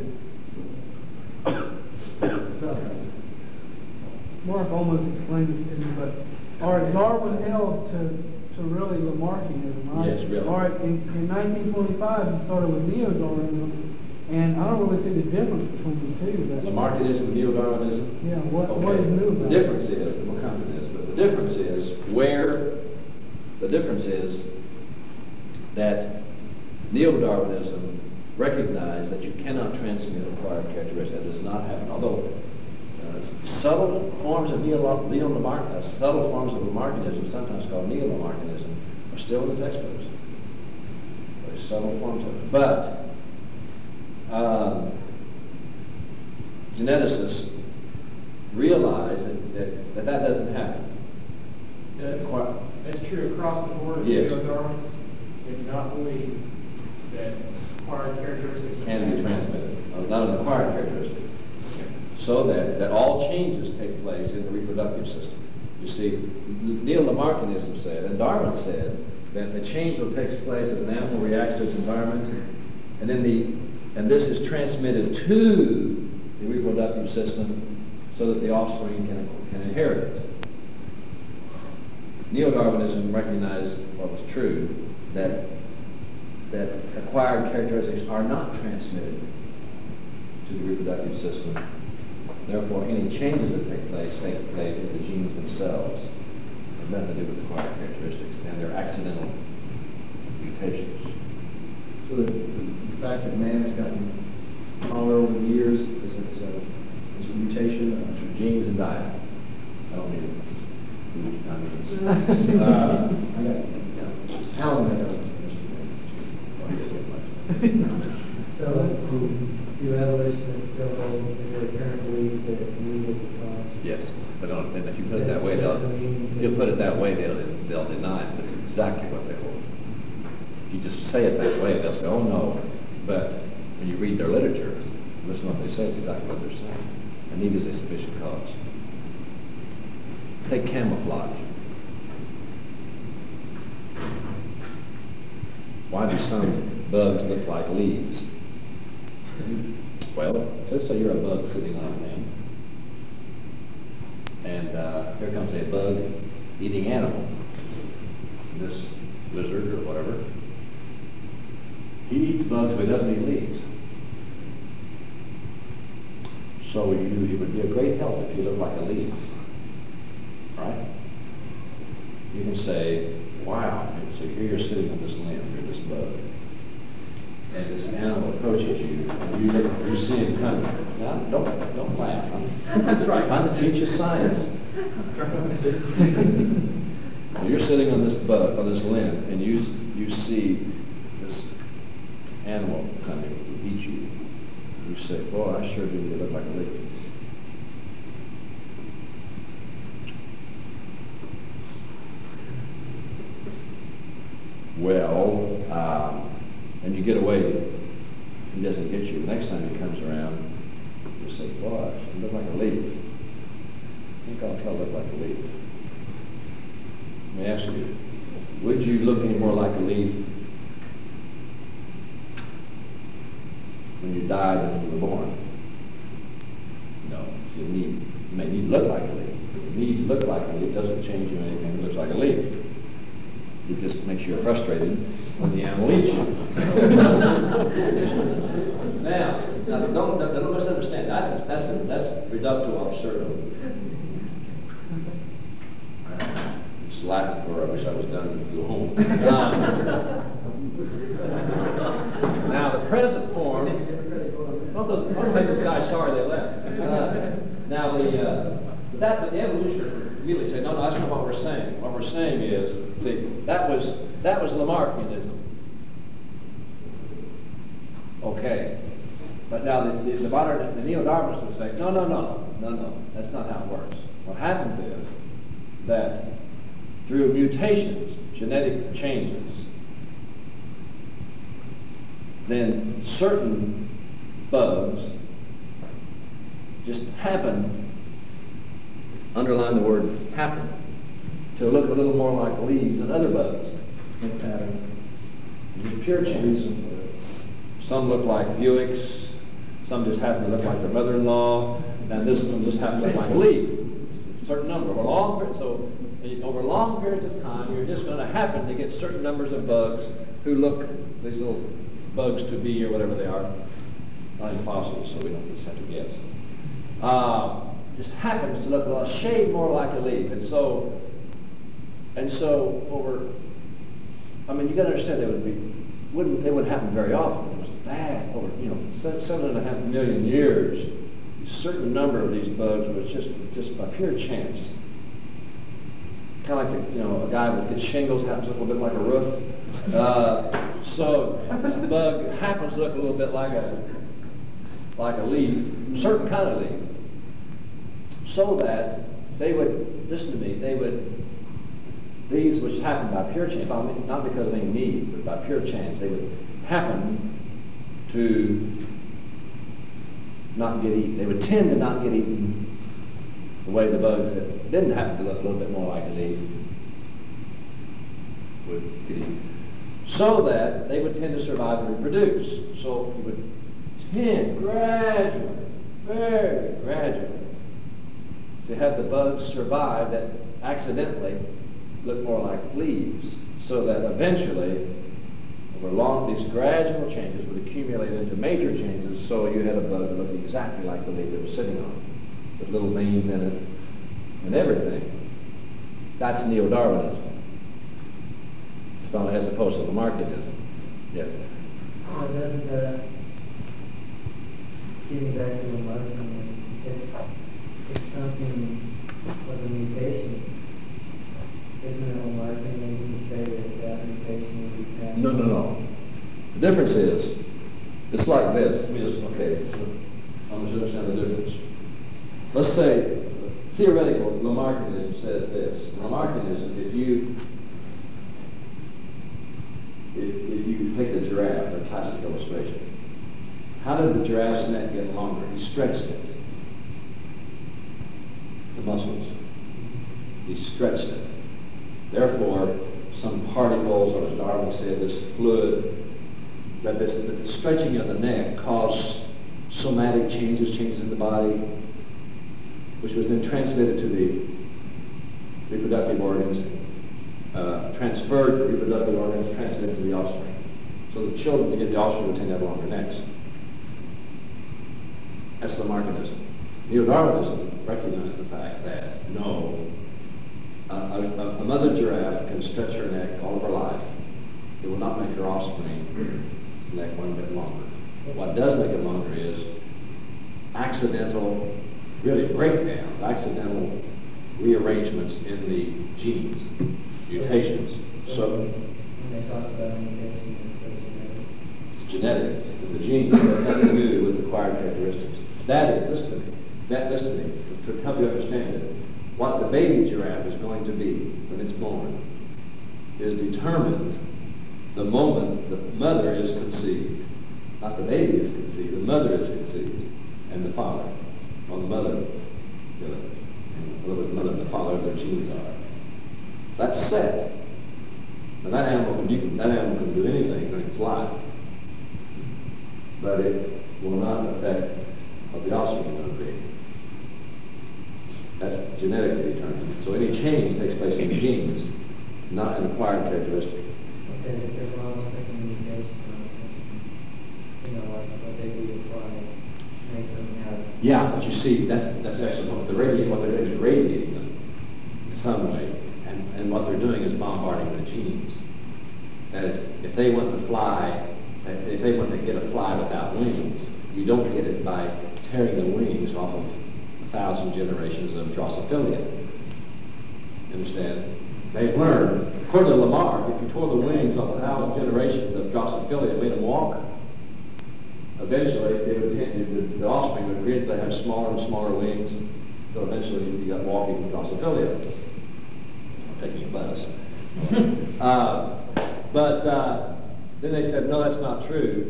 it. Mark almost explained this to me, but, all right, Darwin held to really Lamarckianism, right? Yes, really. All right, in 1925, he started with Neo-Darwinism, and I don't really see the difference between the two. That, Lamarckianism, Neo-Darwinism? Yeah, what is new about The it? difference is, and we'll come to this, but the difference is that Neo-Darwinism recognized that you cannot transmit acquired characteristics. That does not happen, although subtle forms of subtle forms of Lamarckianism, sometimes called Neo-Lamarckianism, are still in the textbooks. Very subtle forms of it. But geneticists realize that doesn't happen. That's true across the board. Yes. Neo-Darwinists, they do not believe that acquired characteristics Can be transmitted, not an acquired characteristic. So that all changes take place in the reproductive system. You see, Neo-Lamarckianism said, and Darwin said, that the change that takes place as an animal reacts to its environment, and then this is transmitted to the reproductive system so that the offspring can inherit it. Neo-Darwinism recognized what was true, that acquired characteristics are not transmitted to the reproductive system. Therefore, any changes that take place in the genes themselves have nothing to do with acquired characteristics, and they're accidental mutations. So the fact that man has gotten taller over the years is a mutation of Genes and diet. I don't mean food, I mean. I got, how am I going So, do evolutionists still hold, is there a current belief that we as a cause? Yes, and if you put it that way, they'll deny it. That's exactly what they hold. If you just say it that way, they'll say, oh no. But when you read their literature, listen to what they say, it's exactly what they're saying. A need is a sufficient cause. Take camouflage. Why do some bugs look like leaves? Well, let's say you're a bug sitting on a thing, and here comes a bug-eating animal, this lizard or whatever. He eats bugs, but he doesn't eat leaves. So it would be a great help if you look like a leaf, right? You can say, wow, so here you're sitting on this limb, you're this bug. And this animal approaches you, and you see him coming. Now, don't laugh. I'm trying to teach you science. So you're sitting on this bug, on this limb, and you see this animal coming to eat you. You say, boy, I sure do. They look like a leaf. Well, and you get away, he doesn't get you. The next time he comes around, you say, gosh, you look like a leaf. I think I'll try to look like a leaf. Let me ask you, would you look any more like a leaf when you died than when you were born? No. You may need to look like a leaf. The need to look like a leaf doesn't change you anything that looks like a leaf. It just makes you frustrated when the animal eats you. Now don't misunderstand. That's reductio absurdum. It's Latin for I wish I was done to go home. Now the present form. Don't make this guy sorry they left. Now the evolution. Immediately say, no, that's not what we're saying. What we're saying is, see, that was Lamarckianism. Okay. But now the Neo-Darwinists would say, no, that's not how it works. What happens is that through mutations, genetic changes, then certain bugs just happen, underline the word happen, to look a little more like leaves than other bugs. No pattern. Pure chance. Some look like Buicks, some just happen to look like their mother-in-law, and this one just happen to look like a leaf. A certain number. Over long periods of time, you're just going to happen to get certain numbers of bugs who look, these little bugs to be or whatever they are, not in fossils, so we don't just have to guess. Just happens to look a shade more like a leaf, and so over. I mean, you got to understand they wouldn't happen very often. It was vast, over 7.5 million years. A certain number of these bugs was just by pure chance. Just kind of like a guy with good shingles happens to look a little bit like a roof. So this bug happens to look a little bit like a leaf, a certain kind of leaf. So that they would, listen to me, these which happen by pure chance, not because of any need, but by pure chance, they would happen to not get eaten. They would tend to not get eaten the way the bugs that didn't happen to look a little bit more like a leaf would get eaten. So that they would tend to survive and reproduce. So you would tend gradually, very gradually, to have the bugs survive that accidentally look more like leaves, so that eventually, over these gradual changes would accumulate into major changes, so you had a bug that looked exactly like the leaf it was sitting on, with little veins in it and everything. That's neo-Darwinism. As opposed to Lamarckianism. Yes? Well, doesn't getting back to Lamarckianism, if something was a mutation, isn't it Lamarckianism to say that mutation would be passed? No. The difference is, it's like this. Let me just, I want you to understand the difference. Let's say, theoretical Lamarckianism says this. Lamarckianism, if you take the giraffe, or classic illustration, how did the giraffe's neck get longer? He stretched it. The muscles. He stretched it. Therefore, some particles, or as Darwin said, this fluid, that the stretching of the neck caused somatic changes in the body, which was then transmitted to the reproductive organs, transferred to the reproductive organs, transmitted to the offspring. So the children that get the offspring would tend to have longer necks. That's Lamarckianism. Neo-Darwinism recognized the fact that no, a mother giraffe can stretch her neck all of her life. It will not make her offspring neck one bit longer. What does make it longer is accidental, really breakdowns, accidental rearrangements in the genes, mutations. So when they talk about mutation, it's genetic. It's in the genes. It has nothing to do with acquired characteristics. That is, listen to me, to help you understand it. What the baby giraffe is going to be when it's born is determined the moment the mother is conceived. Not the baby is conceived, the mother is conceived, and the father, or the mother, in other words, the mother and the father, their genes are. So that's set. Now that animal can do anything during its life, but it will not affect what the offspring is going to be. That's genetically determined. So any change takes place in the genes, not an acquired characteristic. Okay, if I was thinking mutation, I was thinking, like what they do with flies, make them have. Yeah, but you see, that's actually what they're doing is radiating them in some way, and what they're doing is bombarding the genes. That is, if they want to get a fly without wings, you don't get it by tearing the wings off of 1,000 generations of Drosophila. You understand? They've learned, according to Lamarck, if you tore the wings off 1,000 generations of Drosophila and made them walk, eventually the offspring would gradually have smaller and smaller wings, until eventually you got walking Drosophila. I'm taking a bus. But then they said, no, that's not true.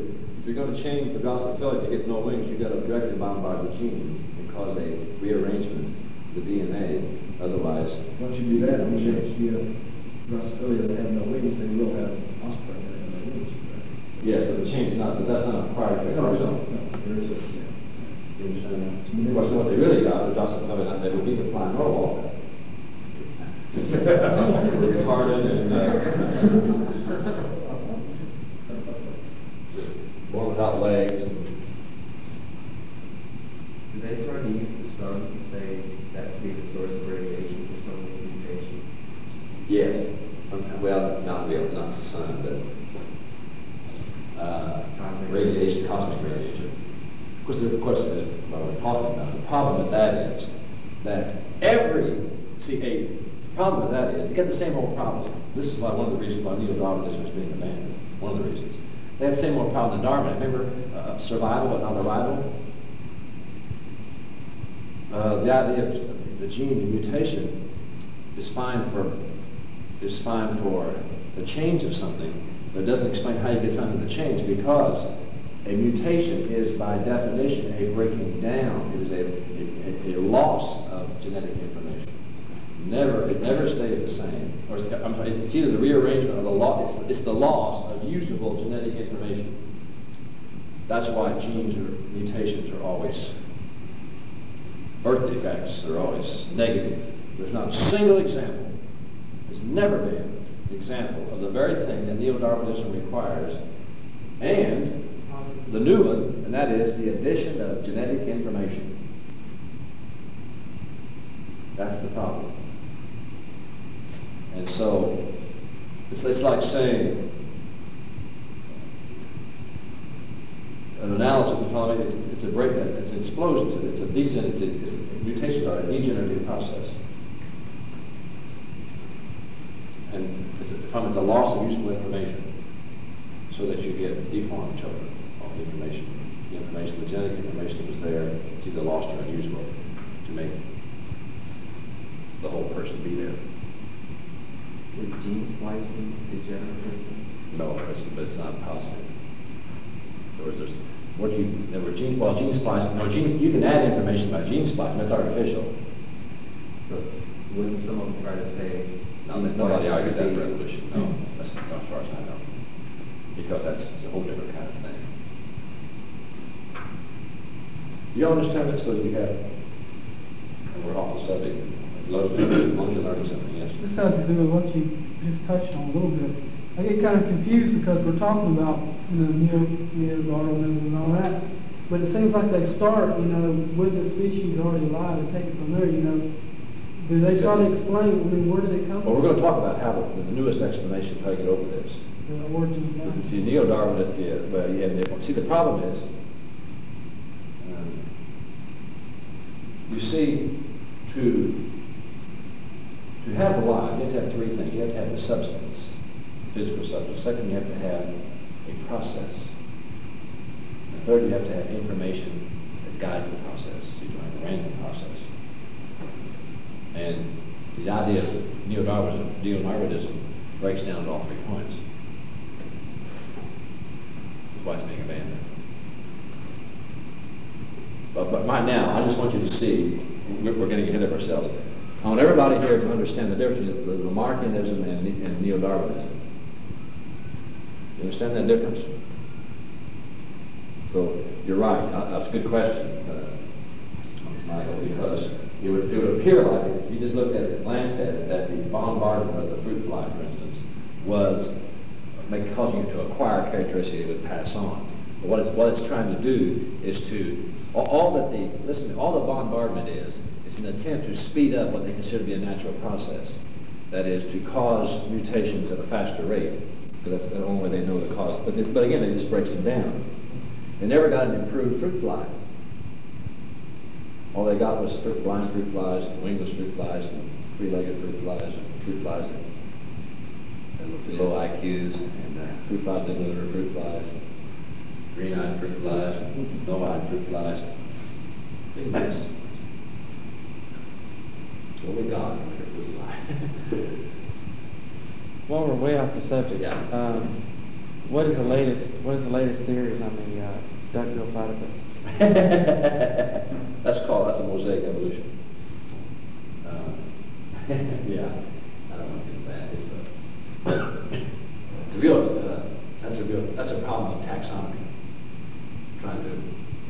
If you're gonna change the Drosophila to get no wings, you gotta directly bombard the genes and cause a rearrangement of the DNA, otherwise. Once you do that, I mean, if you have Drosophila that have no wings, they will have offspring that have no wings, right? Yes, but the change is not, but that's not a proprietary No, person. there is a, yeah. You understand that? Of course, what they really got, the Drosophila, they would need to fly Norwalk. Retarded and, born without legs. Do they try to use the sun to say that could be the source of radiation for some of these mutations? Yes, sometimes, well, not the sun, but radiation, cosmic radiation. Of course, the question is what we're talking about. The problem with that is that a problem with that is, they get the same old problem. This is why one of the reasons why neo-Darwinism is being abandoned. One of the reasons. They have the same old problem that Darwin. Remember survival but not arrival? The idea of the gene, the mutation, is fine for the change of something, but it doesn't explain how you get something to change, because a mutation is by definition a breaking down. It is a loss of genetic information. It never stays the same. Or it's either the rearrangement or the loss. It's the loss of usable genetic information. That's why genes or mutations are always, birth defects are always negative. There's not a single example. There's never been an example of the very thing that neo-Darwinism requires, and the new one, and that is the addition of genetic information. That's the problem. And so, it's like saying, an analogy, it's an explosion, mutations are a degenerative process. And it's a loss of useful information, so that you get deformed children. All the information, the genetic information that was there, is either lost or unusable to make the whole person be there. Is gene splicing degenerative? No, but it's not possible. In other words, gene splicing, you can add information by gene splicing, that's artificial. But wouldn't some of them try to say? Nobody argues that for evolution, no, that's not as far as I know. Because that's a whole different kind of thing. You understand it, so you have, and we're off the subject. As long as you learn something, yes. This has to do with what you just touched on a little bit. I get kind of confused because we're talking about, neo-Darwinism and all that, but it seems like they start, with the species already alive and take it from there, Do they try to explain, where did it come from? Well, we're going to talk about how the newest explanation, how to get over this. The origin of life. See, neo-Darwinism is, the problem is, you see, to have life, you have to have three things. You have to have the substance, physical substance. Second, you have to have a process. And third, you have to have information that guides the process. You don't have a random process. And the idea of neo-Darwinism breaks down to all 3 points. That's why it's being abandoned. But right now, I just want you to see, we're getting ahead of ourselves. I want everybody here to understand the difference between Lamarckianism and neo-Darwinism. You understand that difference? So, you're right, that's a good question, Michael, because it would appear like, if you just looked at it, glanced at it, that the bombardment of the fruit fly, for instance, was causing it to acquire characteristics it would pass on. But what it's trying to do is to, all the bombardment is an attempt to speed up what they consider to be a natural process. That is, to cause mutations at a faster rate, because that's the only way they know the cause. But again, it just breaks them down. They never got an improved fruit fly. All they got was blind fruit flies, wingless fruit flies, and three-legged fruit flies, and fruit flies with low IQs, and fruit flies that deliver fruit flies, green-eyed fruit flies, no-eyed fruit flies. Big mess. What we got in a fruit fly. While we're way off the subject, Yeah. What is the latest theories on the duck-billed platypus? That's a mosaic evolution. Yeah, I don't want to do that. That's a problem of taxonomy. Trying to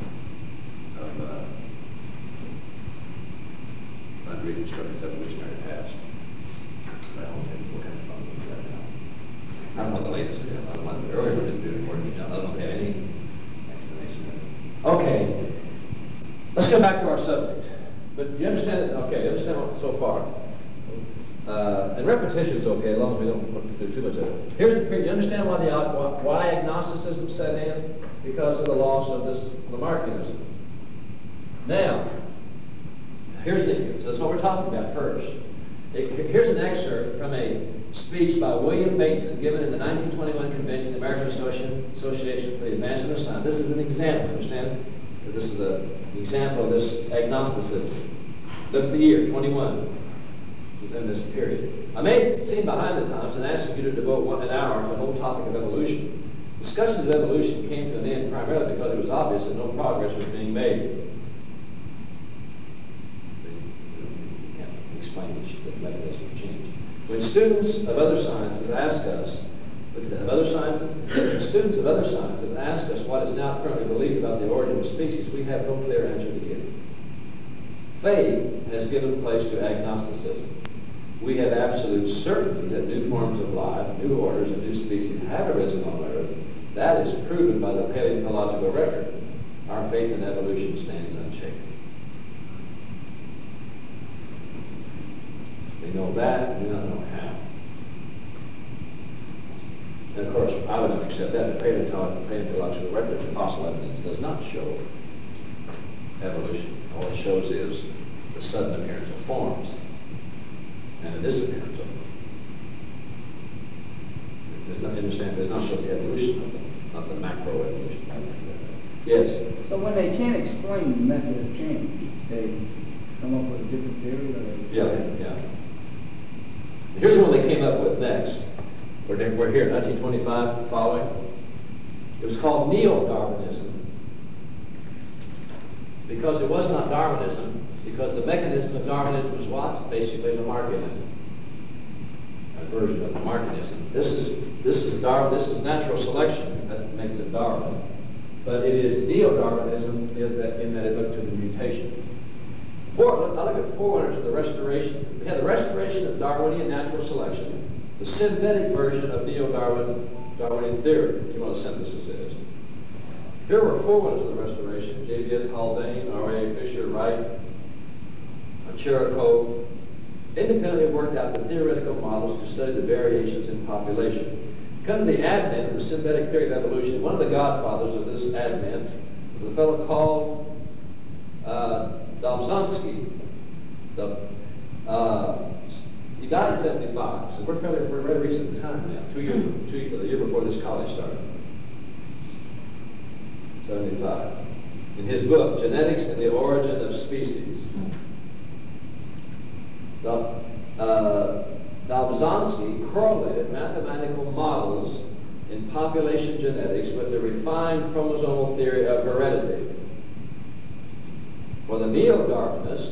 reconstruct its evolutionary past. I don't think we'll have fun with that now. I don't know what the latest is. I don't know what the earlier one didn't do any more detail. I don't have any explanation of it. Okay, let's go back to our subject. But you understand it? Okay, you understand what so far. And repetition is okay, as long as we don't do too much of it. Here's the period. You understand why agnosticism set in? Because of the loss of this Lamarckianism. Now, here's so that's what we're talking about first. Here's an excerpt from a speech by William Bateson given in the 1921 convention of the American Association for the Advancement of Science. This is an example, understand? This is an example of this agnosticism. Look at the year, 21, within this period. I may seem behind the times and ask you to devote an hour to the whole topic of evolution. Discussions of evolution came to an end primarily because it was obvious that no progress was being made. You can't explain the mechanism of change. When students of other sciences ask us, look at that, when students of other sciences ask us what is now currently believed about the origin of species, we have no clear answer to give. Faith has given place to agnosticism. We have absolute certainty that new forms of life, new orders, and new species have arisen on Earth. That is proven by the paleontological record. Our faith in evolution stands unshaken. We know that, we do not know how. And of course, I would not accept that. The paleontological record, the fossil evidence, does not show evolution. All it shows is the sudden appearance of forms and the disappearance of them. It does not show the evolution of them, not the macroevolution. Yes? So when they can't explain the method of change, they come up with a different theory? Or Yeah. Here's one they came up with next. We're here, 1925, following. It was called neo-Darwinism. Because it was not Darwinism, because the mechanism of Darwinism was what? Basically Lamarckianism. A version of Lamarckianism. This is natural selection. That makes it Darwin. But it is neo-Darwinism in that it looked to the mutation. I look at forerunners of the restoration. We had the restoration of Darwinian natural selection, the synthetic version of neo-Darwinian theory. You know what a synthesis is. Here were forerunners of the restoration: J.B.S. Haldane, R.A. Fisher, Wright, Chirikov, independently worked out the theoretical models to study the variations in population. Come to the advent of the synthetic theory of evolution. One of the godfathers of this advent was a fellow called Dobzhansky. He died in 75, so we're very recent time now, the year before this college started. 75. In his book, Genetics and the Origin of Species, Dobzhansky correlated mathematical models in population genetics with the refined chromosomal theory of heredity. For the neo-Darwinist,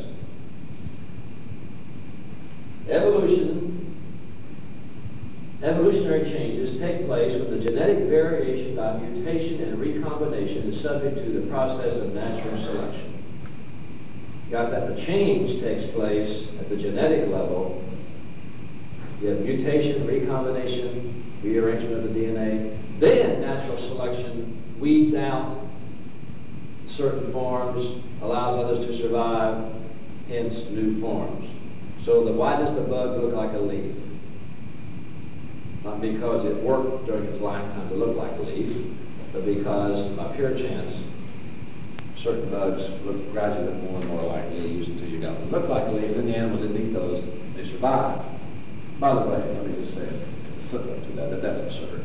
evolutionary changes take place when the genetic variation by mutation and recombination is subject to the process of natural selection. Got that? The change takes place at the genetic level. You have mutation, recombination, rearrangement of the DNA. Then natural selection weeds out certain forms, allows others to survive, hence new forms. So why does the bug look like a leaf? Not because it worked during its lifetime to look like a leaf, but because by pure chance, certain bugs gradually more and more like leaves until you got them look like leaves, and the animals that eat those, they survive. By the way, let me just say a footnote to that that's absurd.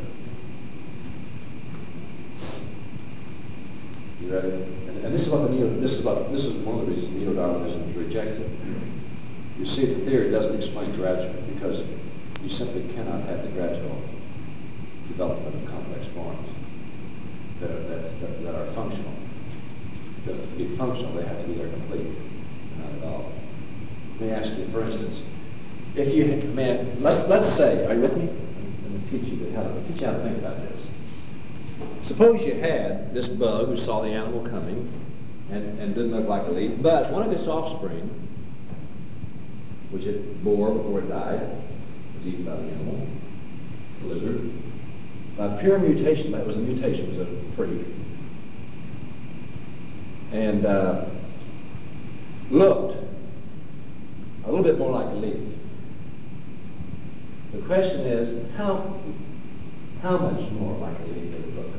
You ready? And this is one of the reasons neo-Darwinism is rejected. You see, the theory doesn't explain gradually because you simply cannot have the gradual development of complex forms that are functional. Because to be functional, they have to be there complete, not at all. Let me ask you, for instance, if you, let's say, are you with me? I'm going to teach you how to think about this. Suppose you had this bug who saw the animal coming and didn't look like a leaf, but one of its offspring, which it bore before it died, was eaten by the animal, the lizard. By pure mutation, it was a mutation, it was a freak. And looked a little bit more like a leaf. The question is, how much more like a leaf did it look?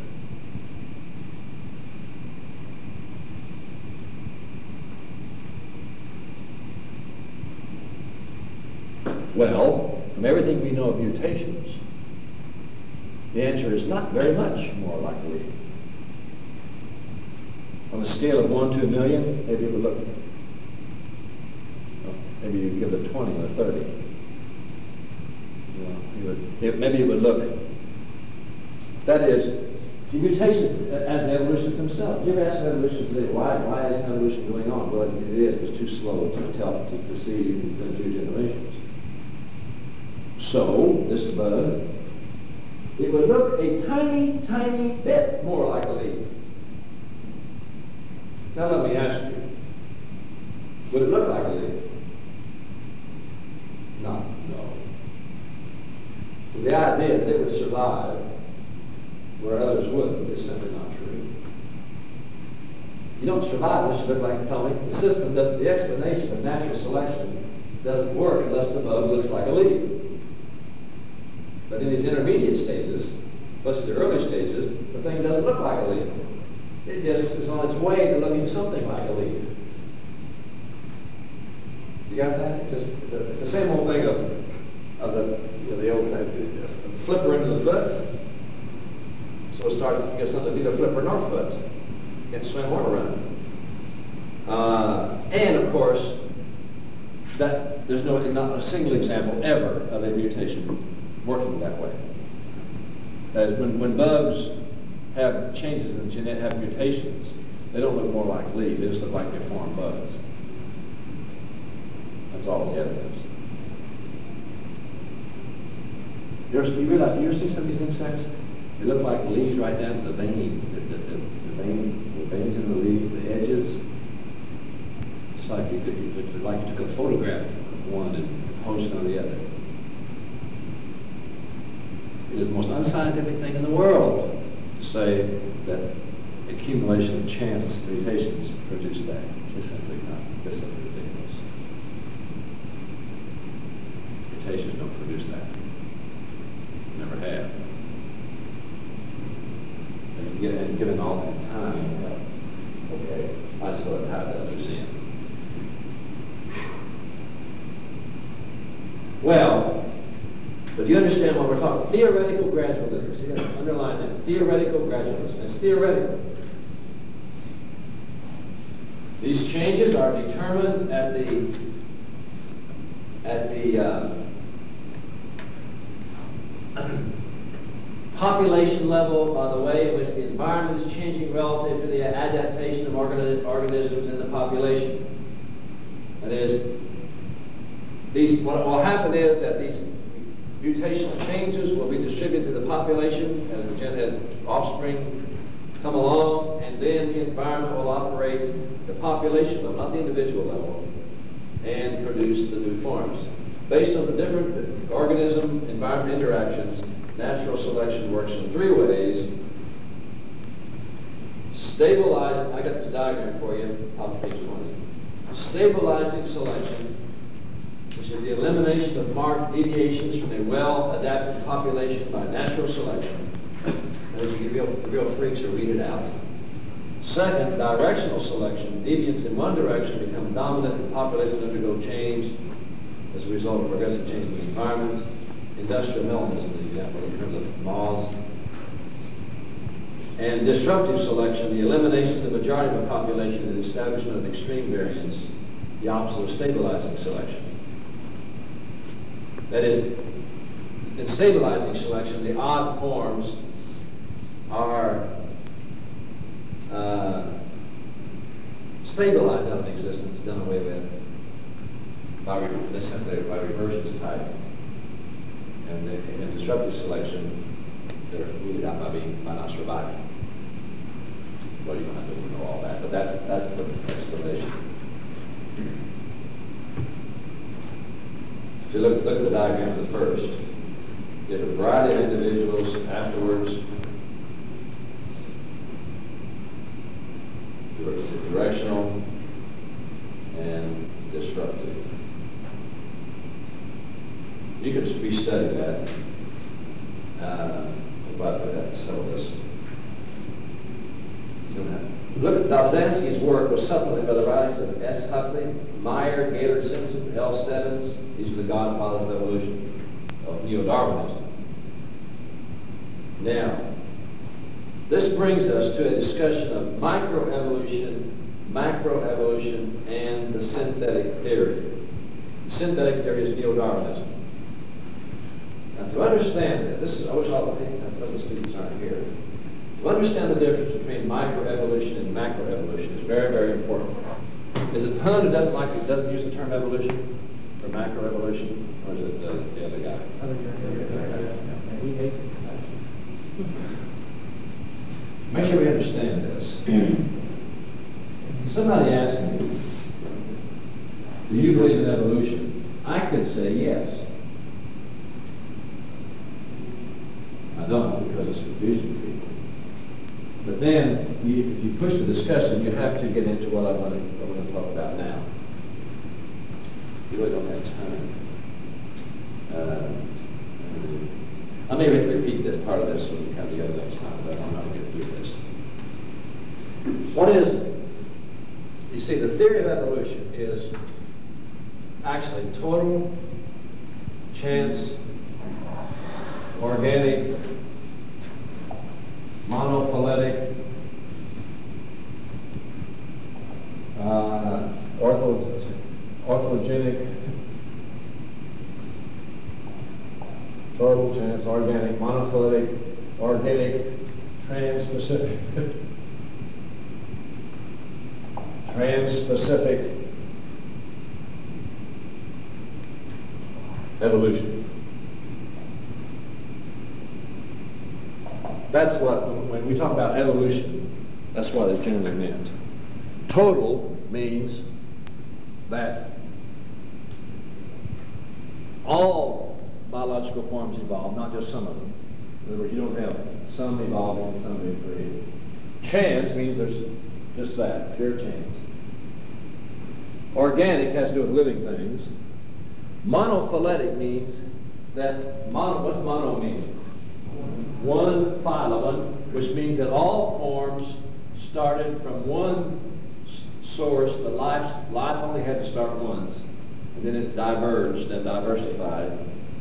Well, from everything we know of mutations, the answer is not very much more like a leaf. On a scale of 1 to 1 million, maybe it would look, maybe you'd give it a 20 or a 30. Maybe it would look, that is, see, mutations as the evolutionists themselves. You ever ask an evolutionist today, why is evolution going on? Well, it is, it's too slow to see in 2 generations. So, this bud, it would look a tiny, tiny bit more like a leaf. Now let me ask you, would it look like a leaf? No. So the idea that it would survive where others wouldn't is simply not true. You don't survive unless you look like a comic. The system doesn't, the explanation of natural selection doesn't work unless the bug looks like a leaf. But in these intermediate stages, especially the early stages, the thing doesn't look like a leaf. It just is on its way to looking something like a leaf. You got that? It's the same old thing of the old flipper into the foot. So it starts to get something neither flipper nor foot. You can't swim or run. And of course, that there's not a single example ever of a mutation working that way. That is, when bugs have changes in genetic, have mutations, they don't look more like leaves, they just look like deformed bugs. That's all the evidence. You ever see some of these insects? They look like leaves right down to the veins, the veins in the leaves, the edges. It's like you took a photograph of one and posted on the other. It is the most unscientific thing in the world to say that accumulation of chance mutations produce that. It's just simply not. It's just simply ridiculous. Mutations don't produce that. Never have. And given all the time, okay, I just thought I'd have that loose end. Well, but do you understand what we're talking about? Theoretical gradualism. See that? Underline that. Theoretical gradualism. It's theoretical. These changes are determined at the population level by the way in which the environment is changing relative to the adaptation of organisms in the population. That is, what will happen is that these mutational changes will be distributed to the population as offspring come along, and then the environment will operate the population level, not the individual level, and produce the new forms. Based on the different organism-environment interactions, natural selection works in 3 ways. Stabilizing, I got this diagram for you, top of page 20. Stabilizing selection, which is the elimination of marked deviations from a well-adapted population by natural selection. As you get the real freaks will read it out. Second, directional selection. Deviants in one direction become dominant and populations undergo change as a result of progressive change in the environment. Industrial melanism is an example in terms of moths. And disruptive selection, the elimination of the majority of a population and the establishment of extreme variance, the opposite of stabilizing selection. That is, in stabilizing selection, the odd forms are stabilized out of existence, done away with by reversion type. And in disruptive selection, they're rooted out by not surviving. Well, you don't have to know all that, but that's the explanation. So look at the diagram of the first. You have a variety of individuals afterwards. Directional and disruptive. You can restudy that. But that's syllabus. You don't have. Look, Dobzhansky's work was supplemented by the writings of S. Huckley, Meyer, Gaylord Simpson, L. Stebbins. These are the godfathers of evolution, of neo-Darwinism. Now, this brings us to a discussion of microevolution, macroevolution, and the synthetic theory. The synthetic theory is neo-Darwinism. Now, to understand this is, I wish all the things that some of the students aren't here. To understand the difference between microevolution and macroevolution is very, very important. Is it Hunt who doesn't use the term evolution for macroevolution, or is it the other guy? He hates it. Make sure we understand this. Somebody asked me, do you believe in evolution? I could say yes. I don't, because it's confusing to people. But then, if you push the discussion, you have to get into what I want to talk about now. You really don't have time. I may repeat this part of this when we come together next time, but I'm not going to get through this. What is it? You see, the theory of evolution is actually total chance, organic, monophyletic, orthogenic, total chance, organic, monophyletic, organic, trans-specific, trans-specific evolution. That's what, when we talk about evolution, that's what it generally meant. Total means that all biological forms evolve, not just some of them. In other words, you don't have some evolving and some being created. Chance means there's just that, pure chance. Organic has to do with living things. Monophyletic means that, what's mono mean? One phylum, which means that all forms started from one source. The life only had to start once, and then it diverged and diversified.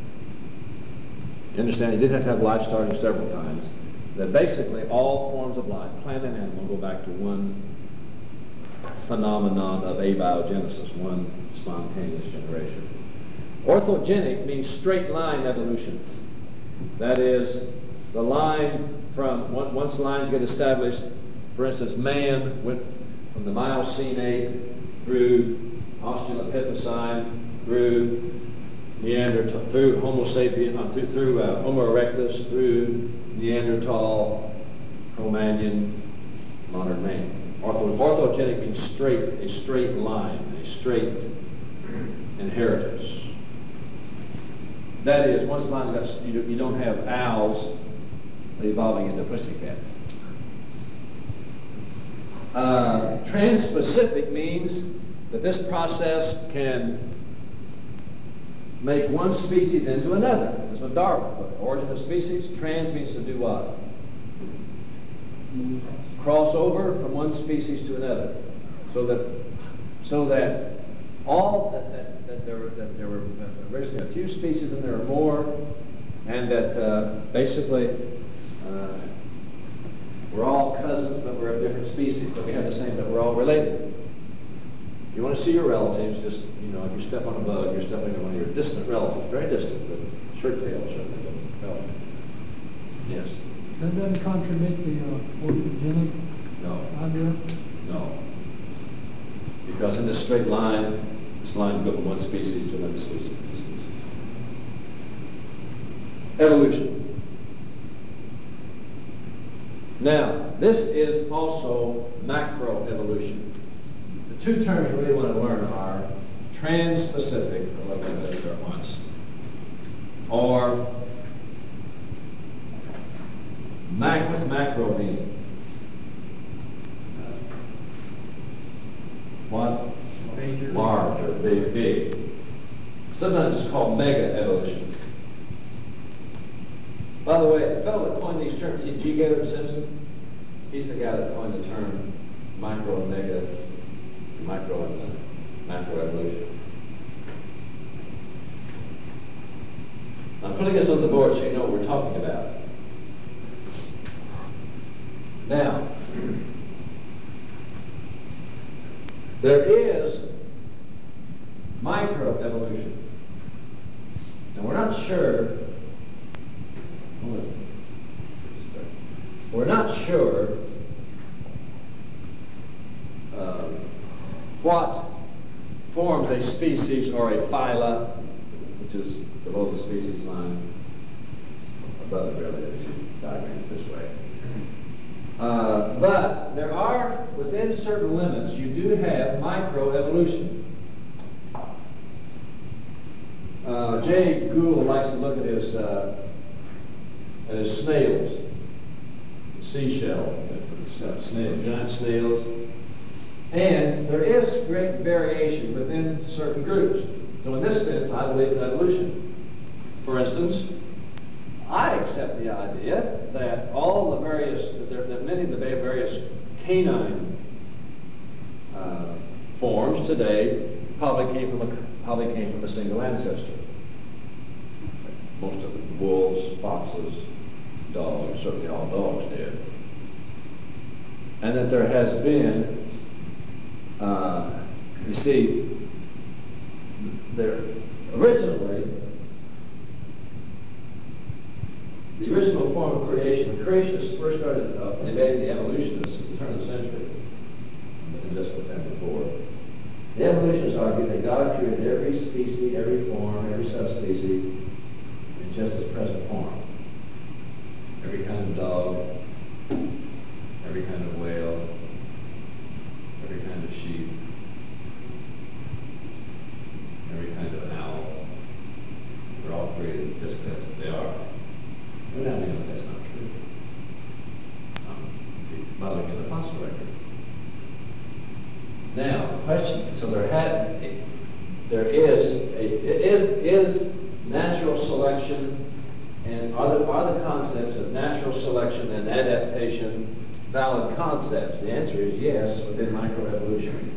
You understand? You didn't have to have life starting several times. That basically all forms of life, plant and animal, go back to one phenomenon of abiogenesis, one spontaneous generation. Orthogenic means straight line evolution. That is, the line from, once lines get established, for instance, man went from the Miocene ape through Australopithecine, through Neanderthal, through Homo sapien, through Homo erectus, through Neanderthal, Cro-Magnon, modern man. Orthogenic means straight, a straight line, a straight inheritance. That is, once lines got, you don't have owls evolving into pussycats. Trans-specific means that this process can make one species into another. That's what Darwin put. Origin of species. Trans means to do what? Cross over from one species to another. So that there were originally a few species and there are more, and that basically we're all cousins, but we're of different species, but we have the same, but we're all related. If you want to see your relatives, just, if you step on a bug, you're stepping on one of your distant relatives, very distant, but shirt tail, certainly. No. Yes. That doesn't contradict the orthogenic No. idea? No. Because in this straight line, this line goes from one species to another species. Evolution. Now, this is also macroevolution. The two terms we really want to learn are trans-specific, I love that term once, or what's macro mean? What? Major. Large or big. Sometimes it's called mega evolution. By the way, the fellow that coined these terms, see G. Gaylord Simpson? He's the guy that coined the term micro and mega, micro and macro evolution. I'm putting this on the board so you know what we're talking about. Now, there is microevolution. And we're not sure what forms a species or a phyla, which is below the species line, above it really, if you diagram it this way. But there are, within certain limits, you do have microevolution. Jay Gould likes to look at his snails, seashell, snails, giant snails, and there is great variation within certain groups. So in this sense, I believe in evolution. For instance, I accept the idea that all the various, that many of the various canine forms today probably came from a single ancestor. Most of them, wolves, foxes, dogs, certainly all dogs did. And that there has been, you see, there originally, the original form of creation, when creationists first started debating the evolutionists at the turn of the century, and just with them before, the evolutionists argued that God created every species, every form, every subspecies in just its present form. Every kind of dog, every kind of whale, every kind of sheep, every kind of owl. They're all created just as they are. We now know that's not true. By looking at the fossil record. Now, the question, so there is natural selection, and are the concepts of natural selection and adaptation valid concepts? The answer is yes, within microevolution.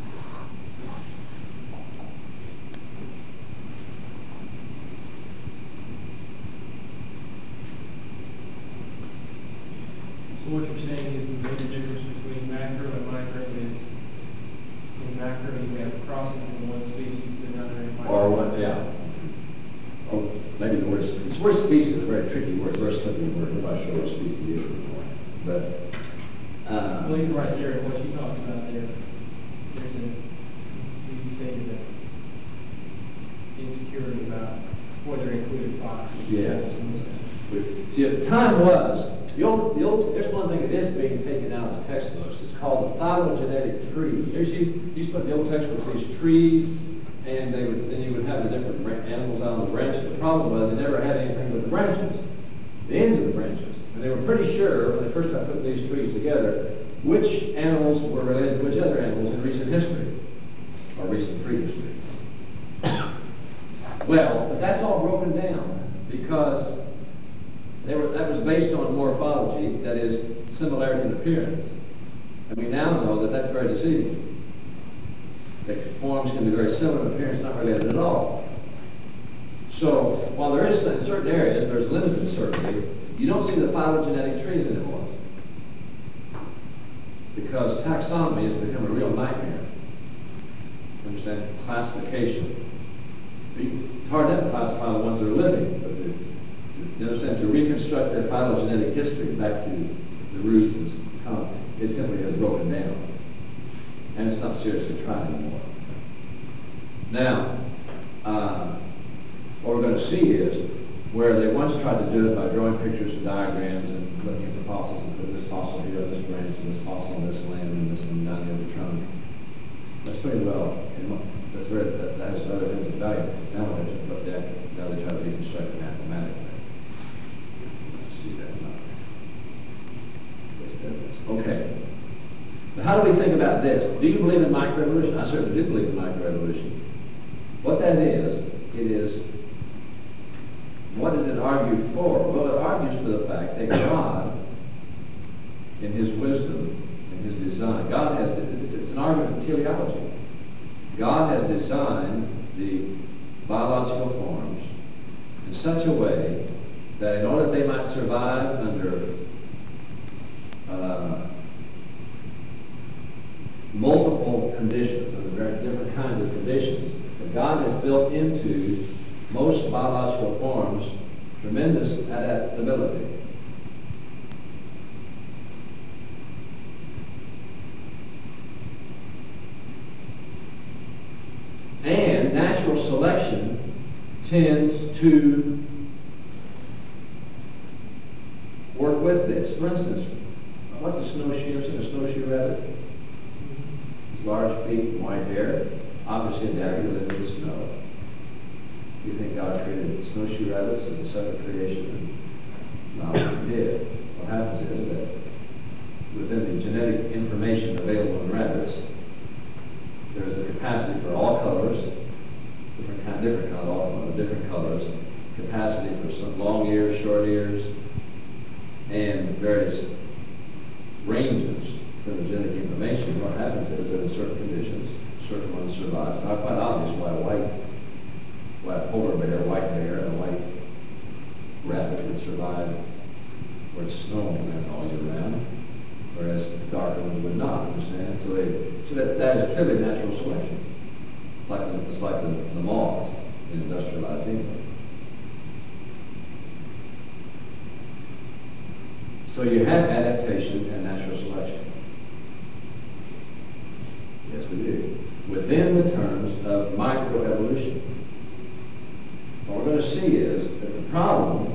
So what you're saying is the major difference between macro and micro is in macro you have crossing from one species to another. In micro, Or what, yeah. Oh, maybe the word species is a very tricky word, very slippery word. I'm not sure what species is anymore. But, I believe right there, what you talked about there, there's you say that insecurity about whether it included foxes. yes. See, the time was, there's one thing that is being taken out of the textbooks. It's called the phylogenetic tree. You used to put in the old textbooks these trees, and then you would have the different animals out on the branches. The problem was they never had anything with the branches, the ends of the branches. And they were pretty sure, when they first started putting these trees together, which animals were related to which other animals in recent history, or recent prehistory. Well, but that's all broken down, because that was based on morphology, that is, similarity in appearance. And we now know that that's very deceiving. That forms can be very similar in appearance, not related at all. So, while there is, in certain areas, there's limited certainty, you don't see the phylogenetic trees anymore. Because taxonomy has become a real nightmare. Understand? Classification. It's hard enough to classify the ones that are living, but You understand, to reconstruct their phylogenetic history back to the root is it simply has broken down. And it's not seriously tried anymore. Now, what we're going to see is where they once tried to do it by drawing pictures and diagrams and looking at the fossils and putting this fossil here, this branch, and this fossil on this limb, and this one down the other trunk. That's pretty well, that has other things of value. Now what they put that, now they try to reconstruct it mathematically. See that now. Yes, there it is. Okay. But how do we think about this? Do you believe in microevolution? I certainly do believe in microevolution. What that is, it is, what is it argued for? Well, it argues for the fact that God, in His wisdom, in His design, God has, it's an argument of teleology. God has designed the biological forms in such a way that in order that they might survive under multiple conditions, under very different kinds of conditions, that God has built into most biological forms tremendous adaptability. And natural selection tends to work with this. For instance, what's a snowshoe? I've seen a snowshoe rabbit. His large feet and white hair, obviously adapted to live in the snow. You think God created snowshoe rabbits as a separate creation? No, He did. What happens is that within the genetic information available in rabbits, there's the capacity for all colors, different colors, capacity for some long ears, short ears, and various ranges for the genetic information. What happens is that in certain conditions, certain ones survive. It's not quite obvious why a polar bear, a white bear, and a white rabbit would survive where it's snowing all year round, whereas the darker ones would not, understand? So that is clearly natural selection. It's like the moths in industrialized England. So you have adaptation and natural selection. Yes, we do. Within the terms of microevolution. What we're going to see is that the problem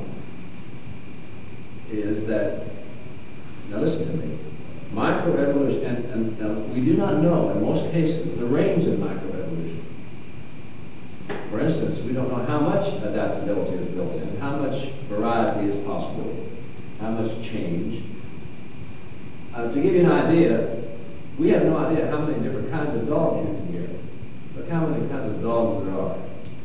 is that, now listen to me, microevolution, and we do not know in most cases the range of microevolution. For instance, we don't know how much adaptability is built in, how much variety is possible, how much change. To give you an idea, we have no idea how many different kinds of dogs you can get. Look how many kinds of dogs there are.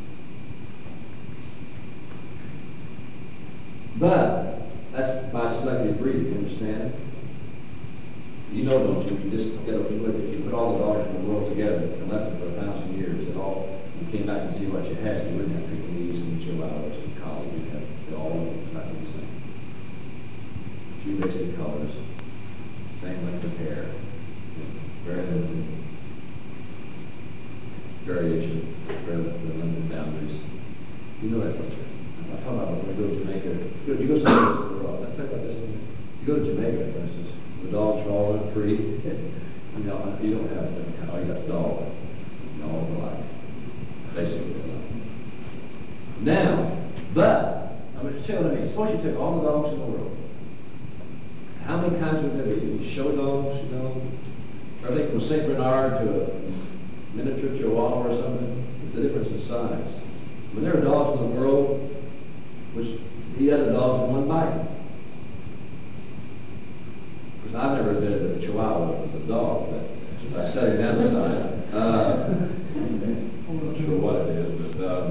But that's by selective breeding, you understand? You know, don't you? You just get if you put all the dogs in the world together and left them for 1,000 years, and came back and see what you had, you wouldn't have Pekingese and Chihuahuas and collies. You'd have all of them exactly the same. Few basic colors, same length of hair, very limited variation, very limited boundaries. You know that, don't you? I'm talking about when we go to Jamaica. You go someplace in the world. I'll tell you about this one. You go to Jamaica, for instance, the dogs are all run free. You don't have them. All you got the dog. You all alike. Basically alike. Now, but, I'm going to tell you what I mean. Suppose you took all the dogs in the world. How many kinds would there be? Show dogs, you know? Everything from a St. Bernard to a miniature Chihuahua or something. The difference in size. When there are dogs in the world, which he had the dogs in one bite. Because I've never admitted that a Chihuahua was a dog, but I set him down the side. I'm not sure what it is, but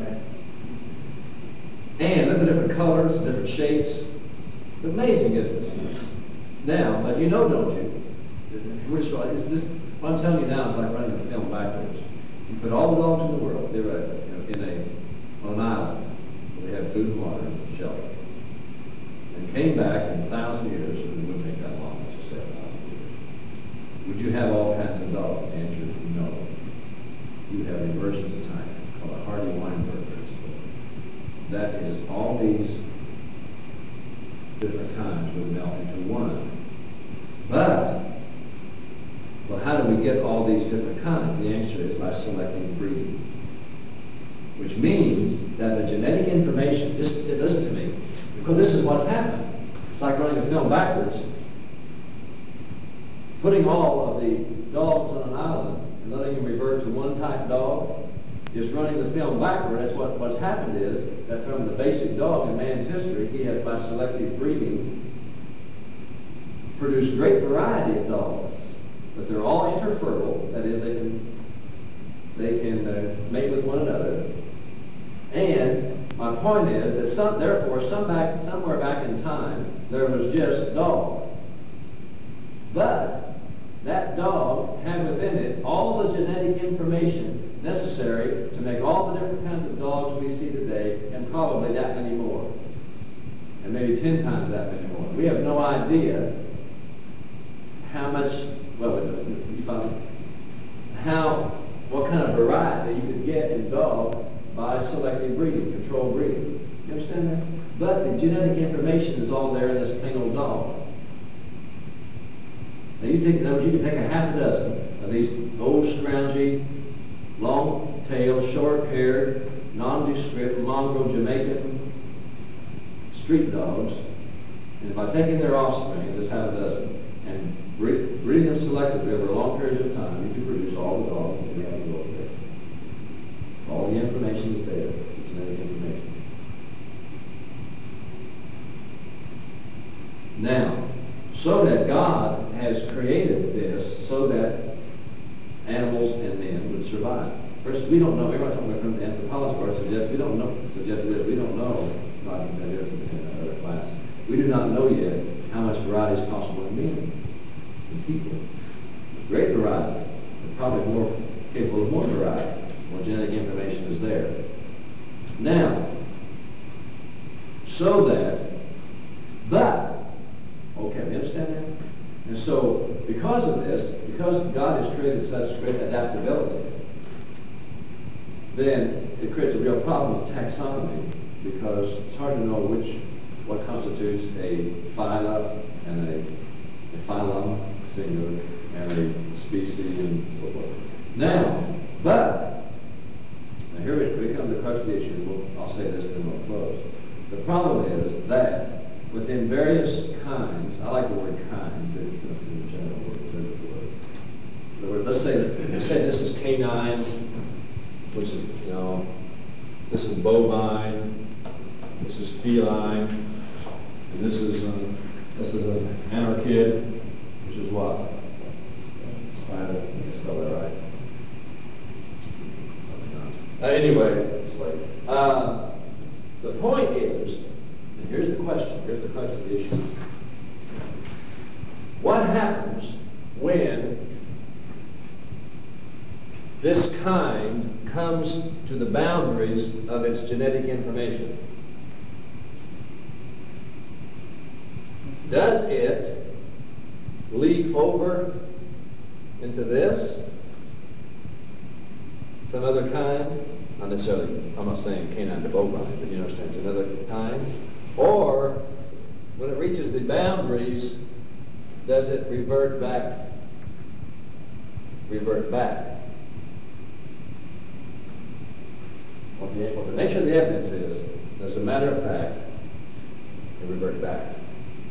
and look at the different colors, different shapes. It's amazing, isn't it? Now, but you know, don't you? Which one is this? What I'm telling you now is like running the film backwards. You put all the dogs in the world. They're on an island. They had food and water and shelter. And came back in 1,000 years, and it wouldn't take that long, let's just say 1,000 years. Would you have all kinds of dogs? The answer is no. You would have inversions of time, called the Hardy-Weinberg principle. That is, all these different kinds would melt into one. But, well, how do we get all these different kinds? The answer is by selective breeding. Which means that the genetic information, just listen to me, because this is what's happened. It's like running a film backwards. Putting all of the dogs on an island and letting them revert to one type dog is running the film backward. That's what's happened is that from the basic dog in man's history, he has, by selective breeding, produced great variety of dogs. But they're all interfertile, that is, they can mate with one another. And my point is that somewhere back in time, there was just dog. But that dog had within it all the genetic information necessary to make all the different kinds of dogs we see today, and probably that many more. And maybe 10 times that many more. We have no idea how much, well, what kind of variety you could get in dog by selective breeding, controlled breeding. You understand that? But the genetic information is all there in this plain old dog. Now you can take a half a dozen of these old scroungy, long-tailed, short-haired, nondescript, mongrel Jamaican street dogs, and by taking their offspring, this half a dozen, and breeding them selectively over long periods of time, you can produce all the dogs that we have in the world today. All the information is there, the genetic information. Now, so that God has created this so that animals and men would survive. First, we don't know. Everybody talking about the anthropology part suggests we don't know. Suggested that we don't know. Not that is in another class. We do not know yet how much variety is possible in men and people. Great variety, but probably more capable of more variety. More genetic information is there. Now, so that, but. Okay, we understand that? And so, because of this, because God has created such great adaptability, then it creates a real problem of taxonomy, because it's hard to know what constitutes a phyla and a phylum, singular, and a species, and so forth. Now, here we come to the crux of the issue. I'll say this, then we'll close. The problem is that within various kinds, I like the word kind, but it's in the general word. Let's say this is canine, which is, this is bovine, this is feline, and this is an anarchid, which is what? Spider. Let me spell that right. Anyway, the point is, and here's the question, here's the crux of the issue. What happens when this kind comes to the boundaries of its genetic information? Does it leap over into this? Some other kind? Not necessarily, I'm not saying canine to bovine, but you understand, to another kind? Or, when it reaches the boundaries, does it revert back? Revert back. What the nature of the evidence is, as a matter of fact, it reverts back.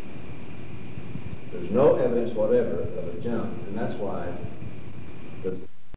There's no evidence whatever of a jump, and that's why there's